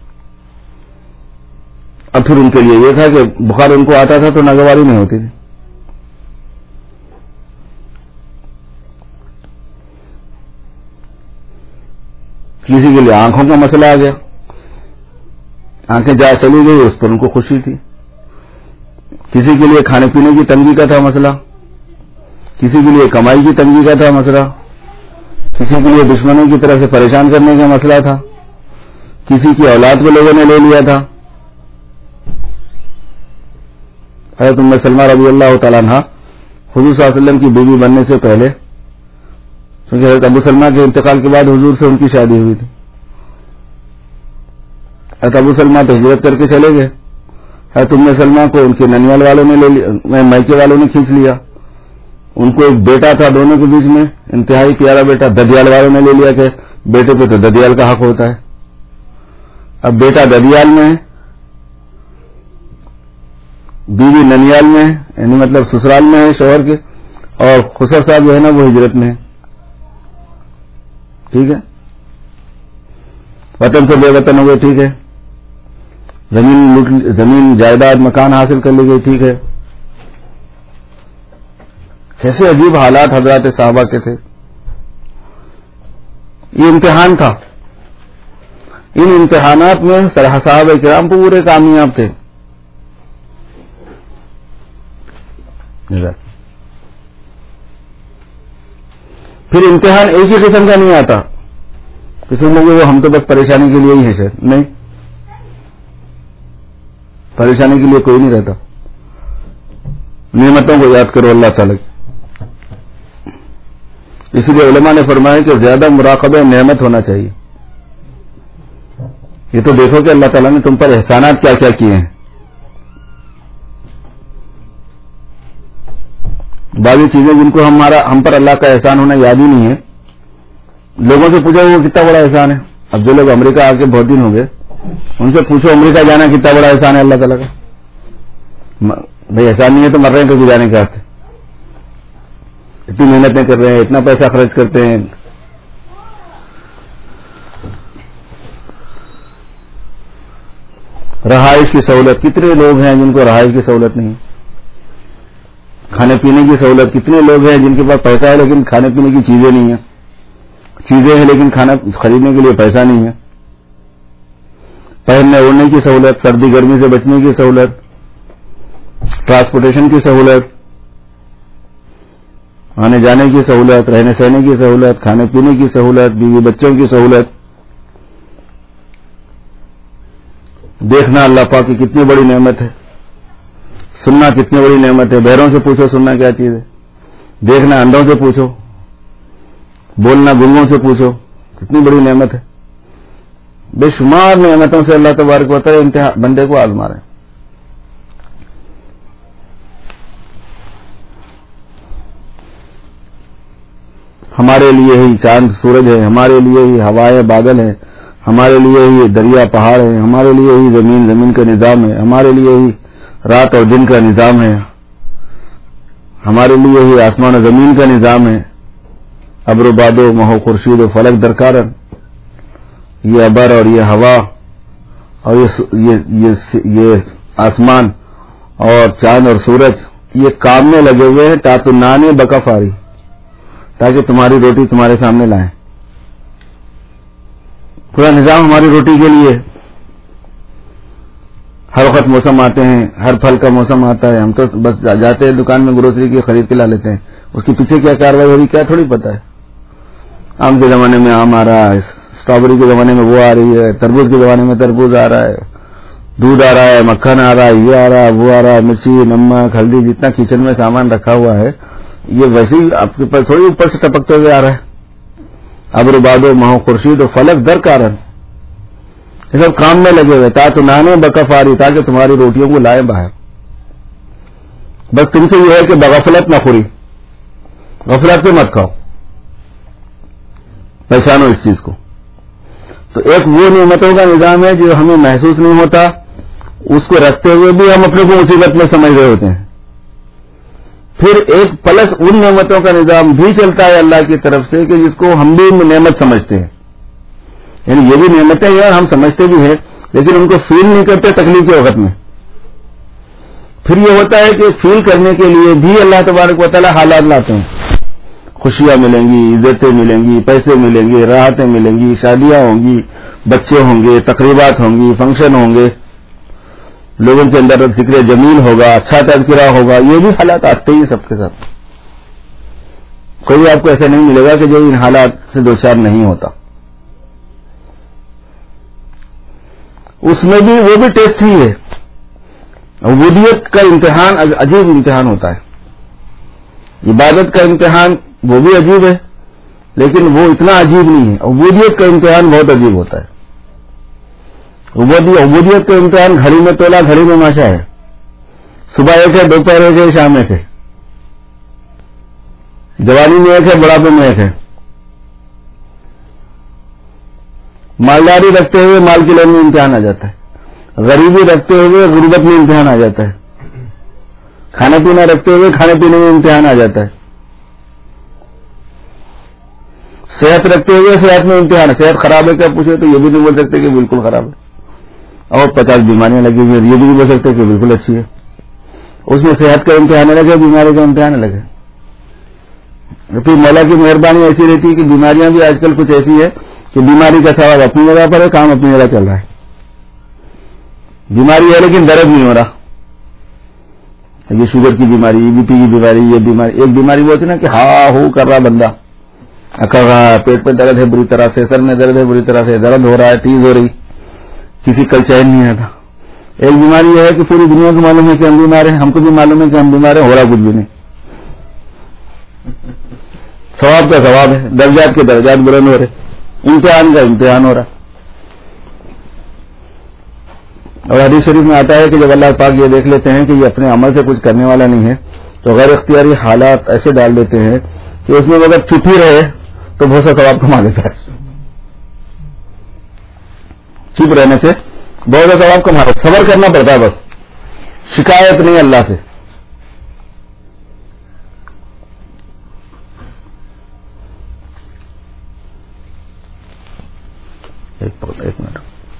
اب پھر ان کے لیے یہ تھا کہ بخار ان کو آتا تھا تو ناگواری نہیں ہوتی تھی. کسی کے لیے آنکھوں کا مسئلہ آ گیا, آنکھیں جا چلی گئی, اس پر ان کو خوشی تھی. کسی کے لیے کھانے پینے کی تنگی کا تھا مسئلہ, کسی کے لیے کمائی کی تنگی کا تھا مسئلہ, کسی کے لیے دشمنوں کی طرف سے پریشان کرنے کا مسئلہ تھا, کسی کی اولاد کو لوگوں نے لے لیا تھا. حضرت ام سلمہ رضی اللہ تعالیٰ عنہا حضور صلی اللہ علیہ وسلم کی بیوی بننے سے پہلے, کیونکہ حضرت ابو سلمہ کے انتقال کے بعد حضور سے ان کی شادی ہوئی تھی. حضرت ابو سلمہ تو ہجرت کر کے چلے گئے. حضرت ام سلمہ کو ان کے ننیال والوں نے لے لیا, مائکے والوں نے کھینچ لیا. ان کو ایک بیٹا تھا دونوں کے بیچ میں, انتہائی پیارا بیٹا, ددیال والوں نے لے لیا کہ بیٹے پہ تو ددیال کا حق ہوتا ہے. اب بیٹا ددیال میں ہے, بیوی ننیال میں ہے, یعنی مطلب سسرال میں ہے شوہر کے, اور خسر صاحب جو ہے نا وہ ہجرت میں ہے. ٹھیک ہے, وطن سے بے وطن ہو گئے, ٹھیک ہے, زمین زمین جائیداد مکان حاصل کر لی گئی, ٹھیک ہے. کیسے عجیب حالات حضرات صحابہ کے تھے. یہ امتحان تھا. ان امتحانات میں صحابہ کرام پورے کامیاب تھے. پھر امتحان ایک ہی قسم کا نہیں آتا کہ سن لوگے وہ ہم تو بس پریشانی کے لیے ہی ہیں, شاید نہیں, پریشانی کے لیے کوئی نہیں رہتا. نعمتوں کو یاد کرو اللہ تعالی. اس لیے علماء نے فرمایا کہ زیادہ مراقبہ نعمت ہونا چاہیے. یہ تو دیکھو کہ اللہ تعالیٰ نے تم پر احسانات کیا کیا کیے ہیں. بعض چیزیں جن کو ہمارا ہم پر اللہ کا احسان ہونا یاد ہی نہیں ہے, لوگوں سے پوچھو وہ کتنا بڑا احسان ہے. اب جو لوگ امریکہ آ کے بہت دن ہو گئے ان سے پوچھو امریکہ جانا کتنا بڑا احسان ہے اللہ تعالیٰ کا. بھائی احسان نہیں ہے تو مر رہے ہیں کبھی جانے کے ہاتھ, اتنی محنتیں کر رہے ہیں, اتنا پیسہ خرچ کرتے ہیں. رہائش کی سہولت, کتنے لوگ ہیں جن کو رہائش کی سہولت نہیں. کھانے پینے کی سہولت, کتنے لوگ ہیں جن کے پاس پیسہ ہے لیکن کھانے پینے کی چیزیں نہیں ہیں. چیزیں ہیں لیکن کھانا خریدنے کے لیے پیسہ نہیں ہے. پہننے اوڑھنے کی سہولت, سردی گرمی سے بچنے کی سہولت, ٹرانسپورٹیشن کی سہولت, آنے جانے کی سہولت, رہنے سہنے کی سہولت, کھانے پینے کی سہولت, بیوی بچوں کی سہولت. دیکھنا اللہ پاک کی کتنی بڑی نعمت ہے. سننا کتنی بڑی نعمت ہے. بہروں سے پوچھو سننا کیا چیز ہے. دیکھنا اندھوں سے پوچھو, بولنا گنگوں سے پوچھو, کتنی بڑی نعمت ہے. بے شمار نعمتوں سے اللہ تبارک و تعالی انتہا بندے کو آزما رہے ہیں. ہمارے لیے ہی چاند سورج ہے, ہمارے لیے ہی ہوائیں بادل ہیں, ہمارے لیے ہی دریا پہاڑ ہیں, ہمارے لیے ہی زمین زمین کا نظام ہے, ہمارے لیے ہی رات اور دن کا نظام ہے, ہمارے لیے ہی آسمان و زمین کا نظام ہے. ابر و باد و مہو خورشید و فلک درکارن, یہ ابر اور یہ ہوا اور یہ, یہ, یہ, یہ آسمان اور چاند اور سورج یہ کام میں لگے ہوئے ہیں تا تو نانے بکفاری, تاکہ تمہاری روٹی تمہارے سامنے لائیں. پورا نظام ہماری روٹی کے لیے. ہر وقت موسم آتے ہیں, ہر پھل کا موسم آتا ہے, ہم تو بس جاتے ہیں دکان میں گروسری کی خرید کے لا لیتے ہیں, اس کے پیچھے کیا کاروائی ہو رہی کیا تھوڑی پتہ ہے. آم کے زمانے میں آم آ رہا ہے, اسٹرابیری کے زمانے میں وہ آ رہی ہے, تربوز کے زمانے میں تربوز آ رہا ہے, دودھ آ رہا ہے, مکھن آ رہا ہے, یہ آ رہا ہے, وہ آ رہا ہے, مرچی نمک ہلدی جتنا کچن میں سامان رکھا ہوا ہے یہ ویسے ہی آپ کے پاس تھوڑی اوپر سے ٹپکتے ہوئے آ رہا ہے. ابر باد و مہو خورشید و فلک در کارن, یہ سب کام میں لگے ہوئے تا تو نانے بکفاری, تاکہ تمہاری روٹیوں کو لائیں باہر. بس تم سے یہ ہے کہ بغفلت نہ خوری, غفلت سے مت کھاؤ, پہچانو اس چیز کو. تو ایک وہ نعمتوں کا نظام ہے جو ہمیں محسوس نہیں ہوتا, اس کو رکھتے ہوئے بھی ہم اپنے کو مصیبت میں سمجھ رہے ہوتے ہیں. پھر ایک پلس ان نعمتوں کا نظام بھی چلتا ہے اللہ کی طرف سے کہ جس کو ہم بھی نعمت سمجھتے ہیں. یعنی یہ بھی نعمتیں ہیں اور ہم سمجھتے بھی ہیں, لیکن ان کو فیل نہیں کرتے تکلیف کے وقت میں. پھر یہ ہوتا ہے کہ فیل کرنے کے لیے بھی اللہ تبارک و تعالی حالات لاتے ہیں. خوشیاں ملیں گی, عزتیں ملیں گی, پیسے ملیں گے, راحتیں ملیں گی, شادیاں ہوں گی, بچے ہوں گے, تقریبات ہوں گی, فنکشن ہوں گے, لوگوں کے اندر ذکر جمیل ہوگا, اچھا تذکرہ ہوگا. یہ بھی حالات آتے ہی سب کے ساتھ. کوئی آپ کو ایسا نہیں ملے گا کہ جو ان حالات سے دو چار نہیں ہوتا. اس میں بھی وہ بھی ٹیسٹ ہی ہے. عبودیت کا امتحان عجیب امتحان ہوتا ہے. عبادت کا امتحان وہ بھی عجیب ہے, لیکن وہ اتنا عجیب نہیں ہے. عبودیت کا امتحان بہت عجیب ہوتا ہے. عبودیت کا امتحان گھڑی میں تولا گھڑی میں ماشا ہے. صبح ایک ہے, دوپہر ایک ہے, شام ایک ہے, جوانی میں ایک ہے, بڑھاپے میں ایک ہے. مالداری رکھتے ہوئے مال قلعے میں امتحان آ جاتا ہے. غریبی رکھتے ہوئے غربت میں امتحان آ جاتا ہے. کھانا پینا رکھتے ہوئے کھانے پینے میں امتحان آ جاتا ہے. صحت رکھتے ہوئے صحت میں امتحان ہے. صحت خراب ہے کیا پوچھے تو یہ بھی نہیں بول سکتے کہ بالکل خراب ہے. اور پچاس بیماریاں لگی ہوئی ہیں, یہ بھی نہیں بول سکتے کہ بالکل اچھی ہے. اس میں صحت کا امتحان الگ ہے, بیماری کا امتحان الگ ہے. پھر مولا کی مہربانی ایسی رہتی ہے کہ بیماریاں بھی آج کل کچھ ایسی ہے کہ بیماری کا ثواب اپنی جگہ پر ہے, کام اپنی جگہ چل رہا ہے. بیماری ہے لیکن درد نہیں ہو رہا. یہ شوگر کی بیماری, بی پی کی بیماری, یہ بیماری ایک بیماری وہ ہوتی ہے نا کہ ہاں ہو کر رہا بندہ, اکڑ رہا ہے, پیٹ میں درد ہے بری طرح سے, سر میں درد ہے بری طرح سے, درد ہو رہا ہے, تیز ہو رہی, کسی کل چین نہیں آتا. ایک بیماری یہ ہے کہ پوری دنیا کو معلوم ہے کہ ہم بیمار ہیں, ہم کو بھی معلوم ہے کہ ہم بیمار ہیں, ہو رہا کچھ بھی نہیں. ثواب کا ثواب ہے, درجات کے درجات بلند ہو رہے, امتحان کا امتحان ہو رہا. اور حدیث شریف میں آتا ہے کہ جب اللہ پاک یہ دیکھ لیتے ہیں کہ یہ اپنے عمل سے کچھ کرنے والا نہیں ہے تو غیر اختیاری حالات ایسے ڈال دیتے ہیں کہ اس میں اگر چپ ہی رہے تو بہت سا ثواب کما لیتا ہے. چپ رہنے سے بہت سا ثواب کما لیتا ہے. صبر کرنا پڑتا ہے, بس شکایت نہیں اللہ سے. ایک منٹ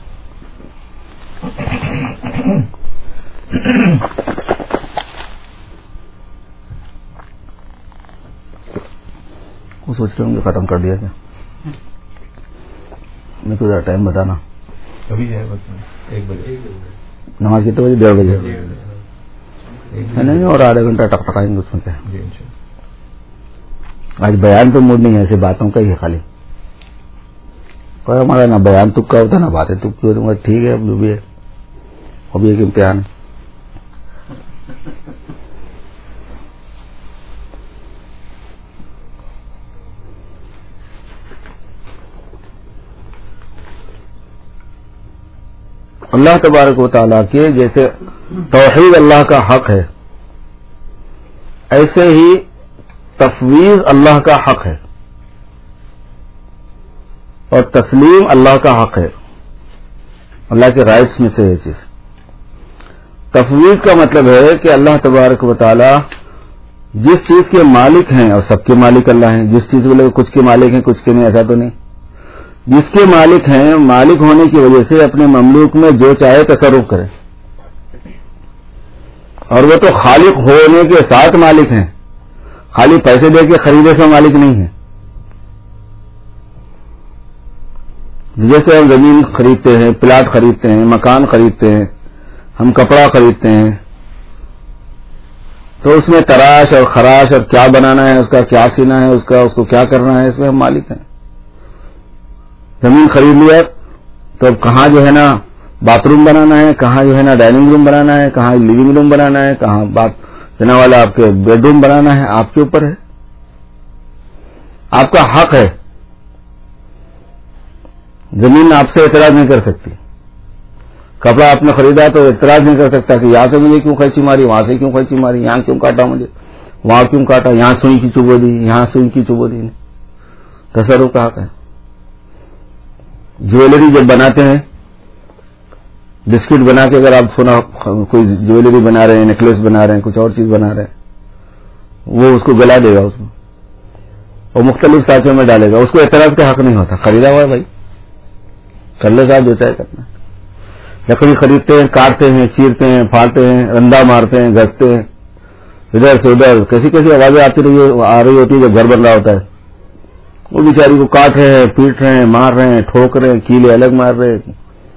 وہ سوچ رہے ہوں گے ختم کر دیا کیا. میرے کو ذرا ٹائم بتانا. ابھی ہے ایک بجے. نماز کتنے بجے؟ ڈیڑھ بجے. نہیں اور آدھا گھنٹہ ٹک ٹکائیں گے اس میں کیا. آج بیان تو موڈ نہیں ہے, ایسے باتوں کا ہی ہے خالی. پر ہمارا نہ بیان تک کا ہوتا نہ باتیں تک کی ہوتی. ٹھیک ہے, اب جو بھی ہے ابھی ایک امتحان ہے. اللہ تبارک و تعالیٰ کے جیسے توحید اللہ کا حق ہے, ایسے ہی تفویض اللہ کا حق ہے اور تسلیم اللہ کا حق ہے. اللہ کے رائٹس میں سے یہ چیز. تفویض کا مطلب ہے کہ اللہ تبارک و تعالی جس چیز کے مالک ہیں, اور سب کے مالک اللہ ہیں, جس چیز والے کچھ کے مالک ہیں کچھ کے نہیں, ایسا تو نہیں. جس کے مالک ہیں, مالک ہونے کی وجہ سے اپنے مملوک میں جو چاہے تصرف کرے, اور وہ تو خالق ہونے کے ساتھ مالک ہیں, خالی پیسے دے کے خریدے سے مالک نہیں ہیں. جیسے ہم زمین خریدتے ہیں, پلاٹ خریدتے ہیں, مکان خریدتے ہیں, ہم کپڑا خریدتے ہیں, تو اس میں تراش اور خراش اور کیا بنانا ہے, اس کا کیا سینا ہے, اس کا اس کو کیا کرنا ہے, اس میں ہم مالک ہیں. زمین خرید لیا تو اب کہاں جو ہے نا باتھ روم بنانا ہے, کہاں جو ہے نا ڈائننگ روم بنانا ہے, کہاں لیونگ روم بنانا ہے, کہاں بات دینے والا آپ کے بیڈ روم بنانا ہے, آپ کے اوپر ہے. آپ کا حق ہے. زمین آپ سے اعتراض نہیں کر سکتی. کپڑا آپ نے خریدا تو اعتراض نہیں کر سکتا کہ یہاں سے مجھے کیوں قینچی ماری, وہاں سے کیوں قینچی ماری, یہاں کیوں کاٹا مجھے, وہاں کیوں کاٹا, یہاں سوئی کی چبو دی, یہاں سوئی کی چبو دی. تصرف کا حق ہے. جویلری جب بناتے ہیں بسکٹ بنا کے اگر آپ سونا کوئی جیولری بنا رہے ہیں، نیکلیس بنا رہے ہیں، کچھ اور چیز بنا رہے ہیں، وہ اس کو گلا دے گا اس میں اور مختلف سانچوں میں ڈالے گا، اس کو اعتراض کا حق نہیں ہوتا. خریدا ہوا ہے بھائی، کر لے صاحب جو چاہے کرنا. لکڑی خریدتے ہیں، کاٹتے ہیں، چیرتے ہیں، پھاڑتے ہیں، رندا مارتے ہیں، گھستے ہیں ادھر سے ادھر، کیسی کیسی آوازیں آتی رہی آ رہی ہوتی ہے جب گھر بن رہا ہوتا ہے. وہ بیچاری کو کاٹ رہے ہیں، پیٹ رہے ہیں، مار رہے ہیں، ٹھوک رہے ہیں، کیلے الگ مار رہے ہیں.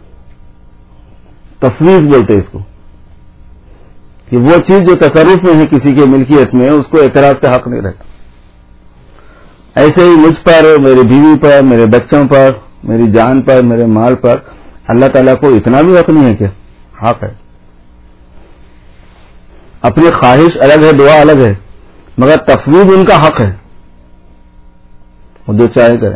تفویض بولتے اس کو کہ وہ چیز جو تصرف میں ہے کسی کے ملکیت میں، اس کو اعتراض کا حق نہیں رہتا. ایسے ہی مجھ پر، میری بیوی پر، میرے بچوں پر، میری جان پر، میرے مال پر اللہ تعالیٰ کو اتنا بھی حق نہیں ہے کہ حق ہے. اپنی خواہش الگ ہے، دعا الگ ہے، مگر تفویض ان کا حق ہے، وہ جو چاہے کریں.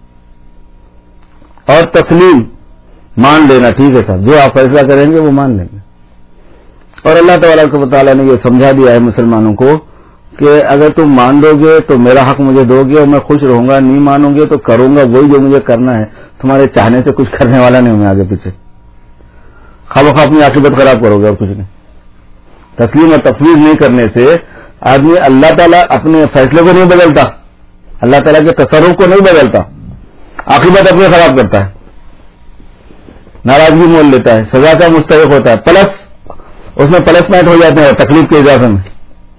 اور تسلیم، مان لینا، ٹھیک ہے صاحب جو آپ فیصلہ کریں گے وہ مان لیں گے. اور اللہ تبارک و تعالیٰ نے یہ سمجھا دیا ہے مسلمانوں کو کہ اگر تم مان دو گے تو میرا حق مجھے دو گے اور میں خوش رہوں گا، نہیں مانوں گے تو کروں گا وہی جو مجھے کرنا ہے. تمہارے چاہنے سے کچھ کرنے والا نہیں ہوں میں آگے پیچھے، خواہ بخواہ اپنی عاقبت خراب کرو گے اور کچھ نہیں. تسلیم اور تفویض نہیں کرنے سے آدمی اللہ تعالیٰ اپنے فیصلے کو نہیں بدلتا، اللہ تعالیٰ کے تصرف کو نہیں بدلتا، عاقبت اپنے خراب کرتا ہے، ناراضگی مول لیتا ہے، سزا کا مستحق ہوتا ہے، پلس اس میں پلس پوائنٹ ہو جاتے ہیں تکلیف کے اضافے میں.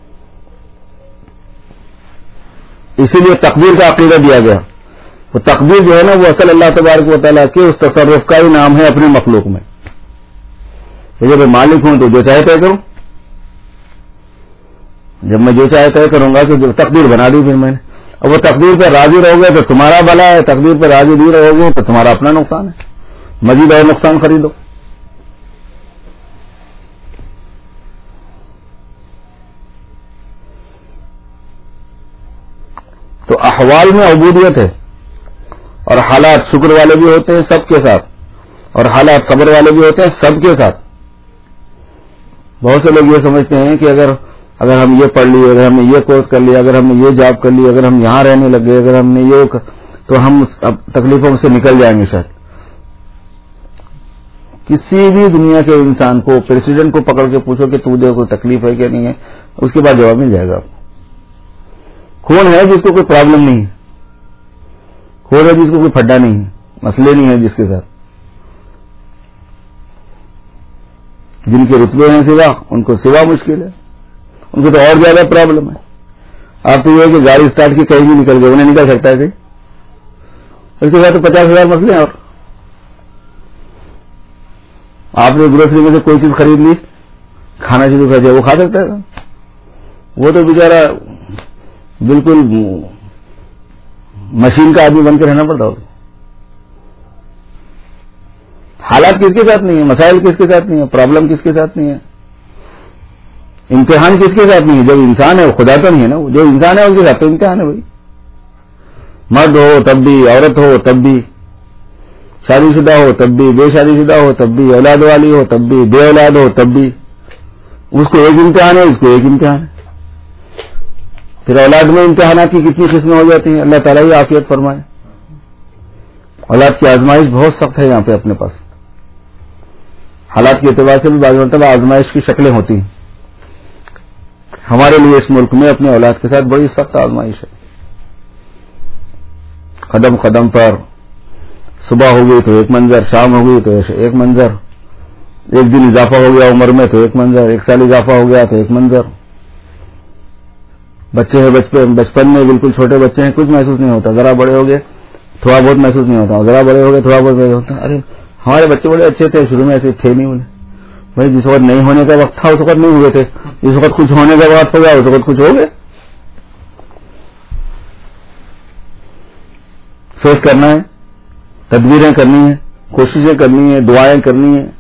اسی لیے تقدیر کا عقیدہ دیا گیا. وہ تقدیر جو ہے نا وہ اصل اللہ تبارک و تعالیٰ کے اس تصرف کا ہی نام ہے اپنے مخلوق میں. جب میں مالک ہوں تو جو چاہے طے کروں، جب میں جو چاہے طے کروں گا کہ جو تقدیر بنا دی پھر میں نے، اور وہ تقدیر پہ راضی رہو گے تو تمہارا بھلا ہے، تقدیر پہ راضی نہیں رہو گے تو تمہارا اپنا نقصان ہے، مزید اور نقصان خریدو. تو احوال میں عبودیت ہے، اور حالات شکر والے بھی ہوتے ہیں سب کے ساتھ، اور حالات صبر والے بھی ہوتے ہیں سب کے ساتھ. بہت سے لوگ یہ سمجھتے ہیں کہ اگر اگر ہم یہ پڑھ لیے، اگر ہم نے یہ کورس کر لیا، اگر ہم نے یہ جاب کر لی، اگر ہم یہاں رہنے لگے، اگر ہم نے یہ تو ہم تکلیفوں سے نکل جائیں گے. شاید کسی بھی دنیا کے انسان کو، پریزیڈنٹ کو پکڑ کے پوچھو کہ تجھے کوئی تکلیف ہے کہ نہیں ہے، اس کے بعد جواب مل جائے گا آپ کو. کون ہے جس کو کوئی پرابلم نہیں ہے؟ کون ہے جس کو کوئی پھڈا نہیں ہے، مسئلے نہیں ہے جس کے ساتھ؟ جن کے رتبے ہیں سوا، ان کو سوا مشکل ہے، ان کو تو اور زیادہ پرابلم ہے. آپ تو یہ ہے کہ گاڑی اسٹارٹ کی کہیں بھی نکل گئے، انہیں نکل سکتا ہے صحیح، اس کے ساتھ تو پچاس ہزار مسئلے ہیں. اور آپ نے گروسری میں سے کوئی چیز خرید لی، کھانا شروع کر دیا، وہ کھا سکتا ہے؟ وہ تو بیچارہ بالکل مشین کا آدمی بن کے رہنا پڑتا ہوگا. حالات کس کے ساتھ نہیں ہے، مسائل کس کے ساتھ نہیں ہے، پرابلم کس کے ساتھ نہیں ہے، امتحان کس کے ساتھ نہیں ہے؟ جب انسان ہے وہ خدا تو نہیں ہے نا، جو انسان ہے اس کے ساتھ تو امتحان ہے بھائی. مرد ہو تب بھی، عورت ہو تب بھی، شادی شدہ ہو تب بھی، بے شادی شدہ ہو تب بھی، اولاد والی ہو تب بھی، بے اولاد ہو تب بھی، اس کو ایک امتحان ہے، اس کو ایک امتحان ہے. پھر اولاد میں امتحانات کی کتنی قسمیں ہو جاتی ہیں، اللہ تعالیٰ ہی عافیت فرمائے. اولاد کی آزمائش بہت سخت ہے یہاں پہ اپنے پاس. حالات کے اعتبار سے بھی بعض مرتبہ آزمائش کی شکلیں ہوتی ہیں. ہمارے لیے اس ملک میں اپنے اولاد کے ساتھ بڑی سخت آزمائش ہے. قدم قدم پر صبح ہو گئی تو ایک منظر، شام ہو گئی تو ایک منظر، ایک دن اضافہ ہو گیا عمر میں تو ایک منظر، ایک سال اضافہ ہو گیا تو ایک منظر. بچے ہیں بچپن بچپن میں بالکل چھوٹے بچے ہیں، کچھ محسوس نہیں ہوتا. ذرا بڑے ہو گئے تھوڑا بہت محسوس نہیں ہوتا، ذرا بڑے ہو گئے تھوڑا بہت محسوس ہوتا. ارے ہمارے بچے بڑے اچھے تھے، شروع میں ایسے تھے نہیں بولے بھائی. جس وقت نہیں ہونے کا وقت تھا اس وقت نہیں ہوئے تھے، جس وقت کچھ ہونے کا وقت ہو گیا اس وقت کچھ ہو گئے. فیس کرنا ہے، تدبیریں کرنی ہیں، کوششیں کرنی ہیں، دعائیں کرنی ہیں.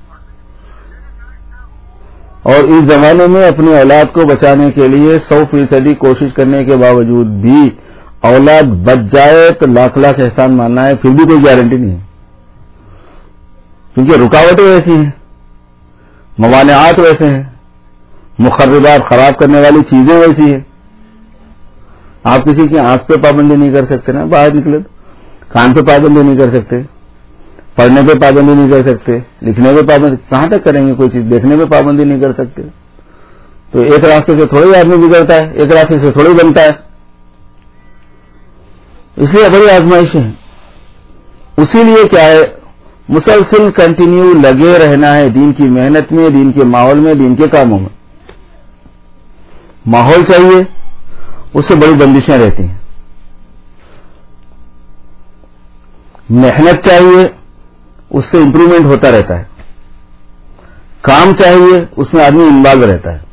اور اس زمانے میں اپنی اولاد کو بچانے کے لیے سو فیصدی کوشش کرنے کے باوجود بھی اولاد بچ جائے تو لاکھ لاکھ احسان ماننا ہے، پھر بھی کوئی گارنٹی نہیں ہے. کیونکہ رکاوٹیں ایسی ہیں، موانعات ویسے ہیں، مخربات خراب کرنے والی چیزیں ویسی ہیں. آپ کسی کی آنکھ پہ پابندی نہیں کر سکتے نا، باہر نکلے تو کان پہ پابندی نہیں کر سکتے، پڑھنے پہ پابندی نہیں کر سکتے، لکھنے پہ پابندی کہاں تک کریں گے؟ کوئی چیز دیکھنے پہ پابندی نہیں کر سکتے. تو ایک راستے سے تھوڑی آدمی بگڑتا ہے، ایک راستے سے تھوڑی بنتا ہے. اس لیے بڑی آزمائشیں ہیں. اسی لیے کیا ہے، مسلسل کنٹینیو لگے رہنا ہے دین کی محنت میں، دین کے ماحول میں، دین کے کاموں میں. ماحول چاہیے، اس سے بڑی بندشیں رہتی ہیں. محنت چاہیے، اس سے امپروومنٹ ہوتا رہتا ہے. کام چاہیے، اس میں آدمی انوالو رہتا ہے.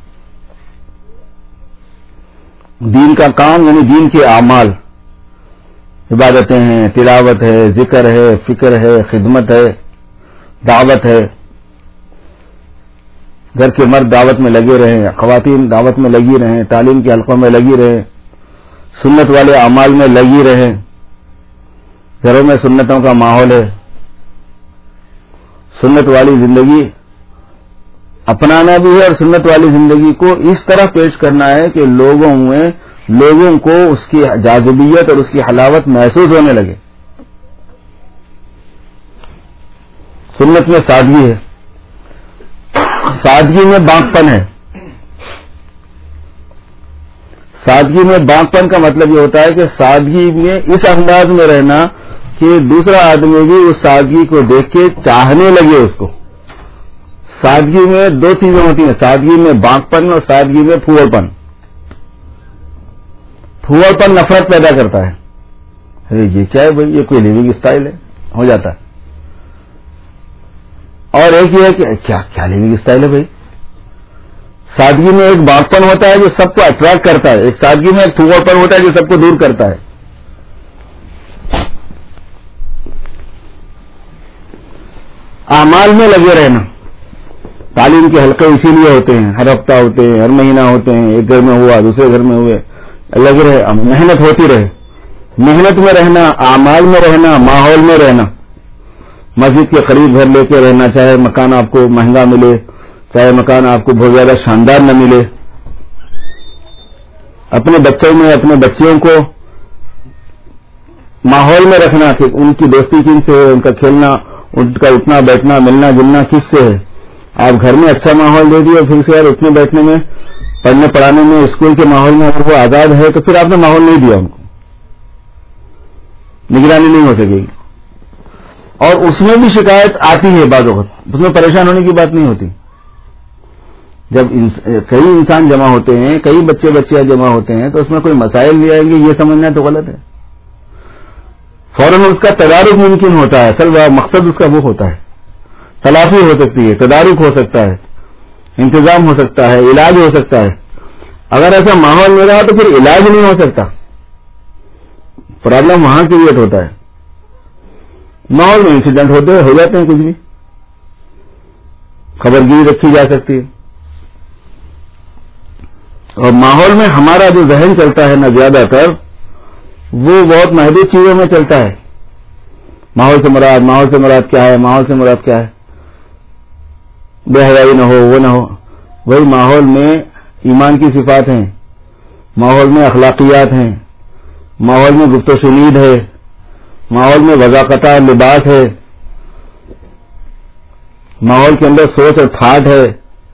دین کا کام یعنی دین کے اعمال، عبادتیں ہیں، تلاوت ہے، ذکر ہے، فکر ہے، خدمت ہے، دعوت ہے. گھر کے مرد دعوت میں لگے رہیں، خواتین دعوت میں لگی رہیں، تعلیم کے حلقوں میں لگی رہیں، سنت والے اعمال میں لگی رہیں. گھروں میں سنتوں کا ماحول ہے. سنت والی زندگی اپنانا بھی ہے اور سنت والی زندگی کو اس طرح پیش کرنا ہے کہ لوگوں میں لوگوں کو اس کی جاذبیت اور اس کی حلاوت محسوس ہونے لگے. سنت میں سادگی ہے، سادگی میں بانکپن ہے. سادگی میں بانکپن کا مطلب یہ ہوتا ہے کہ سادگی میں اس انداز میں رہنا کہ دوسرا آدمی بھی اس سادگی کو دیکھ کے چاہنے لگے اس کو. سادگی میں دو چیزیں ہوتی ہیں، سادگی میں بانکپن اور سادگی میں پھوڑپن. پھوڑپن نفرت پیدا کرتا ہے. ارے یہ کیا ہے بھائی، یہ کوئی لیونگ اسٹائل ہے، ہو جاتا ہے. اور ایک یہ ہے کہ کیا کیا لیونگ اسٹائل ہے بھائی. سادگی میں ایک بانکپن ہوتا ہے جو سب کو اٹریکٹ کرتا ہے، ایک سادگی میں ایک پھوڑپن ہوتا ہے جو سب کو دور کرتا ہے. اعمال میں لگے رہنا. تعلیم کے حلقے اسی لیے ہوتے ہیں، ہر ہفتہ ہوتے ہیں، ہر مہینہ ہوتے ہیں. ایک گھر میں ہوا، دوسرے گھر میں ہوئے، لگے رہے، محنت ہوتی رہے. محنت میں رہنا، اعمال میں رہنا، ماحول میں رہنا. مسجد کے قریب گھر لے کے رہنا، چاہے مکان آپ کو مہنگا ملے، چاہے مکان آپ کو بہت زیادہ شاندار نہ ملے. اپنے بچوں میں اپنے بچیوں کو ماحول میں رکھنا کہ ان کی دوستی کن سے ہے، ان کا کھیلنا، ان کا اٹھنا بیٹھنا، ملنا جلنا کس سے ہے. آپ گھر میں اچھا ماحول دے دیے، پھر سے یار اٹھنے بیٹھنے میں، پڑھنے پڑھانے میں، اسکول کے ماحول میں اگر وہ آزاد ہے تو پھر آپ نے ماحول نہیں دیا ان کو، نگرانی نہیں ہو سکے گی. اور اس میں بھی شکایت آتی ہے بعض وقت، اس میں پریشان ہونے کی بات نہیں ہوتی. جب کئی انسان جمع ہوتے ہیں، کئی بچے بچیاں جمع ہوتے ہیں، تو اس میں کوئی مسائل لے آئیں گے یہ سمجھنا تو غلط ہے. فوراً اس کا تدارک ممکن ہوتا ہے. اصل مقصد اس کا وہ ہوتا ہے، تلافی ہو سکتی ہے، تدارک ہو سکتا ہے، انتظام ہو سکتا ہے، علاج ہو سکتا ہے. اگر ایسا ماحول نہیں رہا تو پھر علاج نہیں ہو سکتا، پرابلم وہاں کریٹ ہوتا ہے. ماحول میں انسیڈنٹ ہوتے ہو جاتے ہیں، کچھ بھی خبرگیری رکھی جا سکتی ہے. اور ماحول میں ہمارا جو ذہن چلتا ہے نا زیادہ تر، وہ بہت محدود چیزوں میں چلتا ہے. ماحول سے مراد ماحول سے مراد کیا ہے، ماحول سے مراد کیا ہے، بے حیائی نہ ہو، وہ نہ ہو. وہی ماحول میں ایمان کی صفات ہیں، ماحول میں اخلاقیات ہیں، ماحول میں گفت و شنید ہے، ماحول میں وضاقتہ لباس ہے، ماحول کے اندر سوچ اور ٹھاٹ ہے.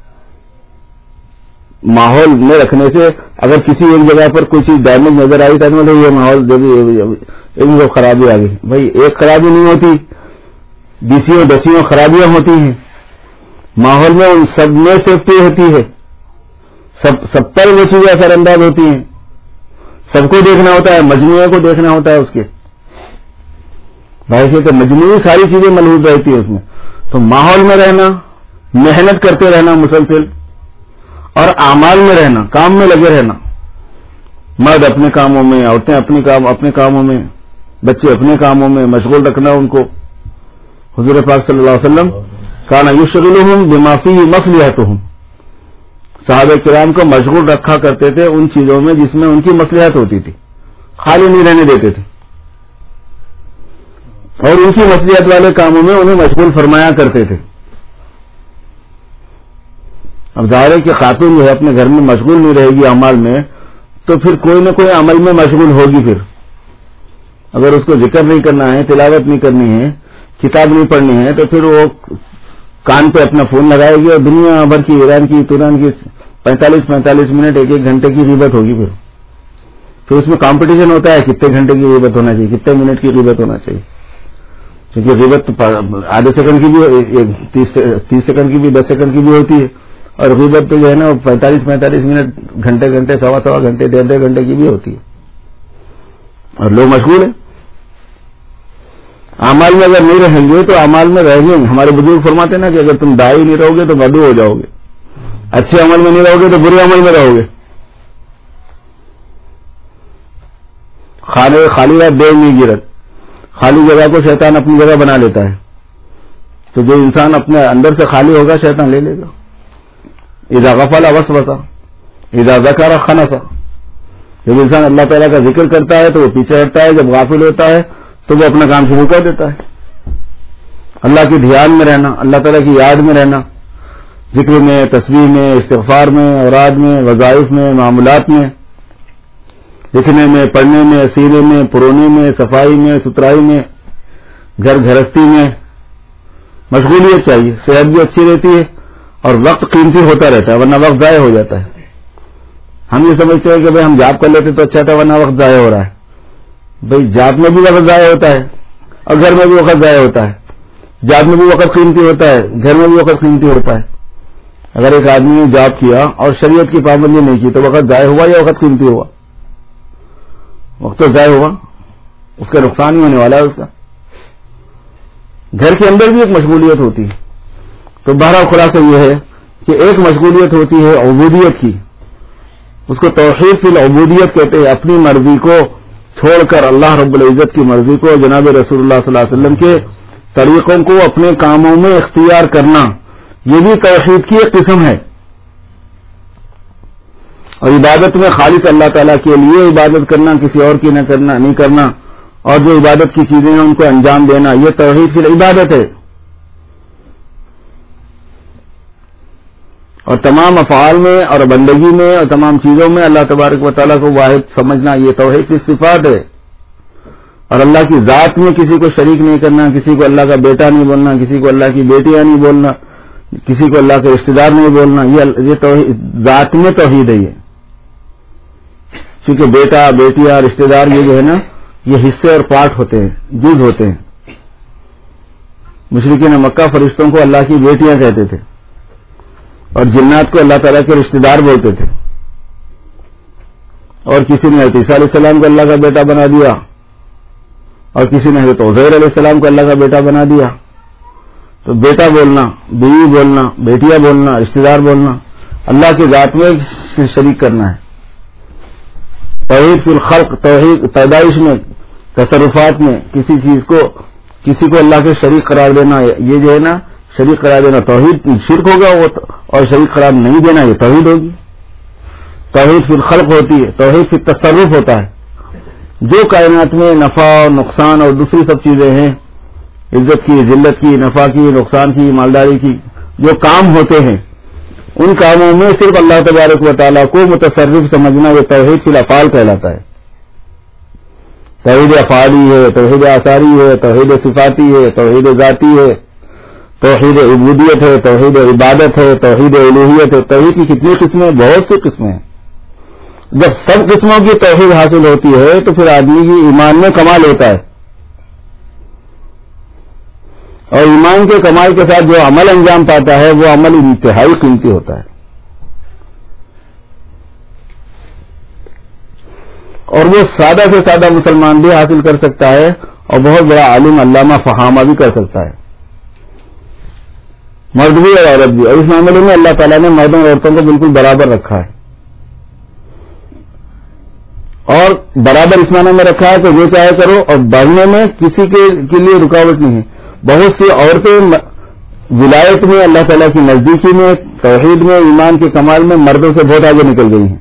ماحول میں رکھنے سے اگر کسی ایک جگہ پر کوئی چیز ڈیمیج نظر آئی تو مطلب یہ ماحول سب خرابی آ گئی. بھائی ایک خرابی نہیں ہوتی، بیسیوں دسیوں خرابیاں ہوتی ہیں. ماحول میں ان سب میں سیفٹی ہوتی ہے، سب سب پر وہ چیزیں اثر انداز ہوتی ہیں. سب کو دیکھنا ہوتا ہے، مجموعے کو دیکھنا ہوتا ہے اس کے. بھائی سے تو مجموعی ساری چیزیں ملحوظ رہتی ہیں اس میں. تو ماحول میں رہنا، محنت کرتے رہنا مسلسل، اور اعمال میں رہنا، کام میں لگے رہنا. مرد اپنے کاموں میں، عورتیں اپنے کام اپنے کاموں میں، بچے اپنے کاموں میں مشغول رکھنا ان کو. حضور پاک صلی اللہ علیہ وسلم کان یشغلہم بما فیہ مصلحتہم، صحابہ کرام کو مشغول رکھا کرتے تھے ان چیزوں میں جس میں ان کی مصلحت ہوتی تھی، خالی نہیں رہنے دیتے تھے. اور ان کی مصلحت والے کاموں میں انہیں مشغول فرمایا کرتے تھے. اب ظاہر ہے کہ خاتون جو ہے اپنے گھر میں مشغول نہیں رہے گی اعمال میں، تو پھر کوئی نہ کوئی عمل میں مشغول ہوگی. پھر اگر اس کو ذکر نہیں کرنا ہے، تلاوت نہیں کرنی ہے، کتاب نہیں پڑھنی ہے تو پھر وہ کان پہ اپنا فون لگائے گی اور دنیا بھر کی ایران کی توران کی پینتالیس پینتالیس منٹ ایک ایک گھنٹے کی غیبت ہوگی. پھر پھر اس میں کمپٹیشن ہوتا ہے کتنے گھنٹے کی غیبت ہونا چاہیے, کتنے منٹ کی غیبت ہونا چاہیے, کیونکہ غیبت آدھے سیکنڈ کی بھی, تیس سیکنڈ کی بھی, دس سیکنڈ کی بھی ہوتی ہے, اور غیبت تو جو ہے نا پینتالیس پینتالیس منٹ گھنٹے گھنٹے سوا سوا گھنٹے ڈیڑھ ڈیڑھ گھنٹے کی بھی ہوتی ہے, اور لوگ مشغول ہیں. اعمال میں اگر نہیں رہیں گے تو اعمال میں رہ گئے. ہمارے بزرگ فرماتے نا کہ اگر تم دائی نہیں رہو گے تو بدو ہو جاؤ گے, اچھے عمل میں نہیں رہو گے تو برے عمل میں رہو گے. خالی خالی رات دیر نہیں گرت, خالی جگہ کو شیطان اپنی جگہ بنا لیتا ہے. تو جو انسان اپنے اندر سے خالی ہوگا شیطان لے لے گا. اذا غفل وسوسہ, اذا ذکر خنث. جب انسان اللہ تعالیٰ کا ذکر کرتا ہے تو وہ پیچھے ہٹتا ہے, جب غافل ہوتا ہے تو وہ اپنا کام شروع کر دیتا ہے. اللہ کے دھیان میں رہنا, اللہ تعالیٰ کی یاد میں رہنا, ذکر میں, تسبیح میں, استغفار میں, اوراد میں, وظائف میں, معاملات میں, لکھنے میں, پڑھنے میں, سینے میں, پرونے میں, صفائی میں, ستھرائی میں, گھر گھرستی میں مشغولیت چاہیے. صحت بھی اچھی رہتی ہے اور وقت قیمتی ہوتا رہتا ہے, ورنہ وقت ضائع ہو جاتا ہے. ہم یہ سمجھتے ہیں کہ بھائی ہم جاب کر لیتے تو اچھا تھا, ورنہ وقت ضائع ہو رہا ہے. بھائی جاب میں بھی وقت ضائع ہوتا ہے اور گھر میں بھی وقت ضائع ہوتا ہے. جاب میں بھی وقت قیمتی ہوتا ہے, گھر میں بھی وقت قیمتی ہوتا ہے. اگر ایک آدمی نے جاب کیا اور شریعت کی پابندی نہیں کی تو وقت ضائع ہوا یا وقت قیمتی ہوا؟ وقت تو ضائع ہوا, اس کا نقصان ہی ہونے والا ہے اس کا. گھر کے اندر بھی ایک مشغولیت ہوتی ہے. تو بہرحال خلاصہ یہ ہے کہ ایک مشغولیت ہوتی ہے عبودیت کی, اس کو توحید فی العبودیت کہتے ہیں. اپنی مرضی کو چھوڑ کر اللہ رب العزت کی مرضی کو, جناب رسول اللہ صلی اللہ علیہ وسلم کے طریقوں کو اپنے کاموں میں اختیار کرنا, یہ بھی توحید کی ایک قسم ہے. اور عبادت میں خالص اللہ تعالیٰ کے لیے عبادت کرنا, کسی اور کی نہ کرنا نہیں کرنا, اور جو عبادت کی چیزیں ہیں ان کو انجام دینا, یہ توحید فی العبادت ہے. اور تمام افعال میں اور بندگی میں اور تمام چیزوں میں اللہ تبارک و تعالیٰ کو واحد سمجھنا, یہ توحید کی صفات ہے. اور اللہ کی ذات میں کسی کو شریک نہیں کرنا, کسی کو اللہ کا بیٹا نہیں بولنا, کسی کو اللہ کی بیٹیاں نہیں بولنا, کسی کو اللہ کے رشتہ دار نہیں بولنا, یہ توحید ذات میں توحید ہے. یہ چونکہ بیٹا, بیٹیاں, رشتہ دار یہ جو ہے نا یہ حصے اور پارٹ ہوتے ہیں, جز ہوتے ہیں. مشرکین مکہ فرشتوں کو اللہ کی بیٹیاں کہتے تھے اور جنات کو اللہ تعالیٰ کے رشتہ دار بولتے تھے. اور کسی نے حضرت عیسیٰ علیہ السلام کو اللہ کا بیٹا بنا دیا, اور کسی نے حضرت عزیر علیہ السلام کو اللہ کا بیٹا بنا دیا. تو بیٹا بولنا, بیوی بولنا, بیٹیاں بولنا, رشتہ دار بولنا, اللہ کی ذات میں شریک کرنا ہے. توحید فی الخلق, توحید پیدائش میں, تصرفات میں کسی چیز کو کسی کو اللہ کے شریک قرار دینا, یہ جو ہے نا شریک قرار دینا توحید شرک ہوگا, وہ اور شریک قرار نہیں دینا یہ توحید ہوگی. توحید فی الخلق ہوتی ہے, توحید فی التصرف ہوتا ہے. جو کائنات میں نفع اور نقصان اور دوسری سب چیزیں ہیں, عزت کی, ذلت کی, نفع کی, نقصان کی, مالداری کی, جو کام ہوتے ہیں ان کاموں میں صرف اللہ تبارک و تعالیٰ کو متصرف سمجھنا یہ توحید فی الافعال کہلاتا ہے. توحید افعالی ہے, توحید آثاری ہے, توحید صفاتی ہے, توحید ذاتی ہے, توحید عبودیت ہے, توحید عبادت ہے, توحید الوہیت ہے. توحید کی کتنی قسمیں, بہت سی قسمیں ہیں. جب سب قسموں کی توحید حاصل ہوتی ہے تو پھر آدمی کی ایمان میں کمال ہوتا ہے, اور ایمان کے کمال کے ساتھ جو عمل انجام پاتا ہے وہ عمل انتہائی قیمتی ہوتا ہے. اور وہ سادہ سے سادہ مسلمان بھی حاصل کر سکتا ہے اور بہت بڑا عالم علامہ فہامہ بھی کر سکتا ہے, مرد بھی اور عورت بھی. اور اس معاملے میں اللہ تعالیٰ نے مردوں اور عورتوں کو بالکل برابر رکھا ہے, اور برابر اس معنی میں رکھا ہے کہ جو چاہے کرو, اور بڑھنے میں کسی کے لیے رکاوٹ نہیں ہے. بہت سی عورتیں ولایت میں, اللہ تعالیٰ کی نزدیکی میں, توحید میں, ایمان کے کمال میں مردوں سے بہت آگے نکل گئی ہیں,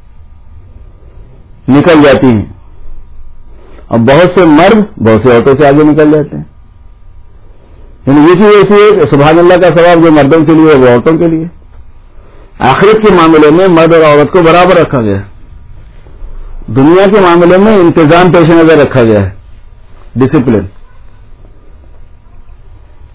نکل جاتی ہیں. اور بہت سے مرد بہت سے عورتوں سے آگے نکل جاتے ہیں. یعنی یہ چیز ایسی ہے کہ سبحان اللہ کا ثواب جو مردوں کے لیے وہ عورتوں کے لیے. آخرت کے معاملے میں مرد اور عورت کو برابر رکھا گیا ہے. دنیا کے معاملے میں انتظام پیش نظر رکھا گیا ہے, ڈسپلن.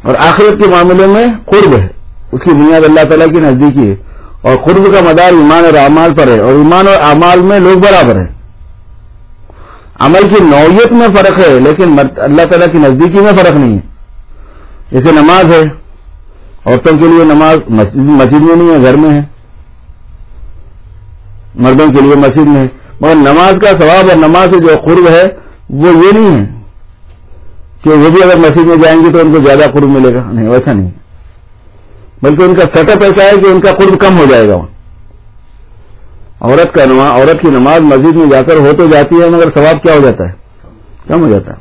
اور آخرت کے معاملے میں قرب ہے، اس کی بنیاد اللہ تعالیٰ کی نزدیکی ہے، اور قرب کا مدار ایمان اور اعمال پر ہے، اور ایمان اور اعمال میں لوگ برابر ہیں. عمل کی نوعیت میں فرق ہے لیکن اللہ تعالیٰ کی نزدیکی میں فرق نہیں ہے. جیسے نماز ہے، عورتوں کے لیے نماز مسجد میں نہیں ہے، گھر میں ہے، مردوں کے لیے مسجد میں ہے، مگر نماز کا ثواب اور نماز سے جو قرب ہے وہ یہ نہیں ہے کہ وہ بھی اگر مسجد میں جائیں گے تو ان کو زیادہ قرب ملے گا، نہیں، ویسا نہیں، بلکہ ان کا سیٹ اپ ایسا ہے کہ ان کا قرب کم ہو جائے گا. عورت کا نماز عورت کی نماز مسجد میں جا کر ہو تو جاتی ہے مگر ثواب کیا ہو جاتا ہے؟ کم ہو جاتا ہے.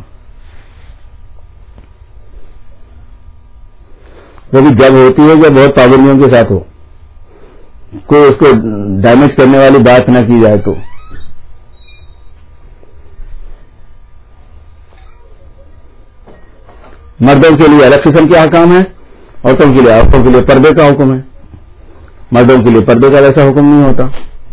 وہ بھی جب ہوتی ہے جب بہت پابندیوں کے ساتھ ہو، کوئی اس کو ڈیمیج کرنے والی بات نہ کی جائے. تو مردوں کے لیے الگ قسم کے احکام ہیں، عورتوں کے لیے عورتوں کے لیے پردے کا حکم ہے. مردوں کے لیے پردے کا ویسا حکم نہیں ہوتا.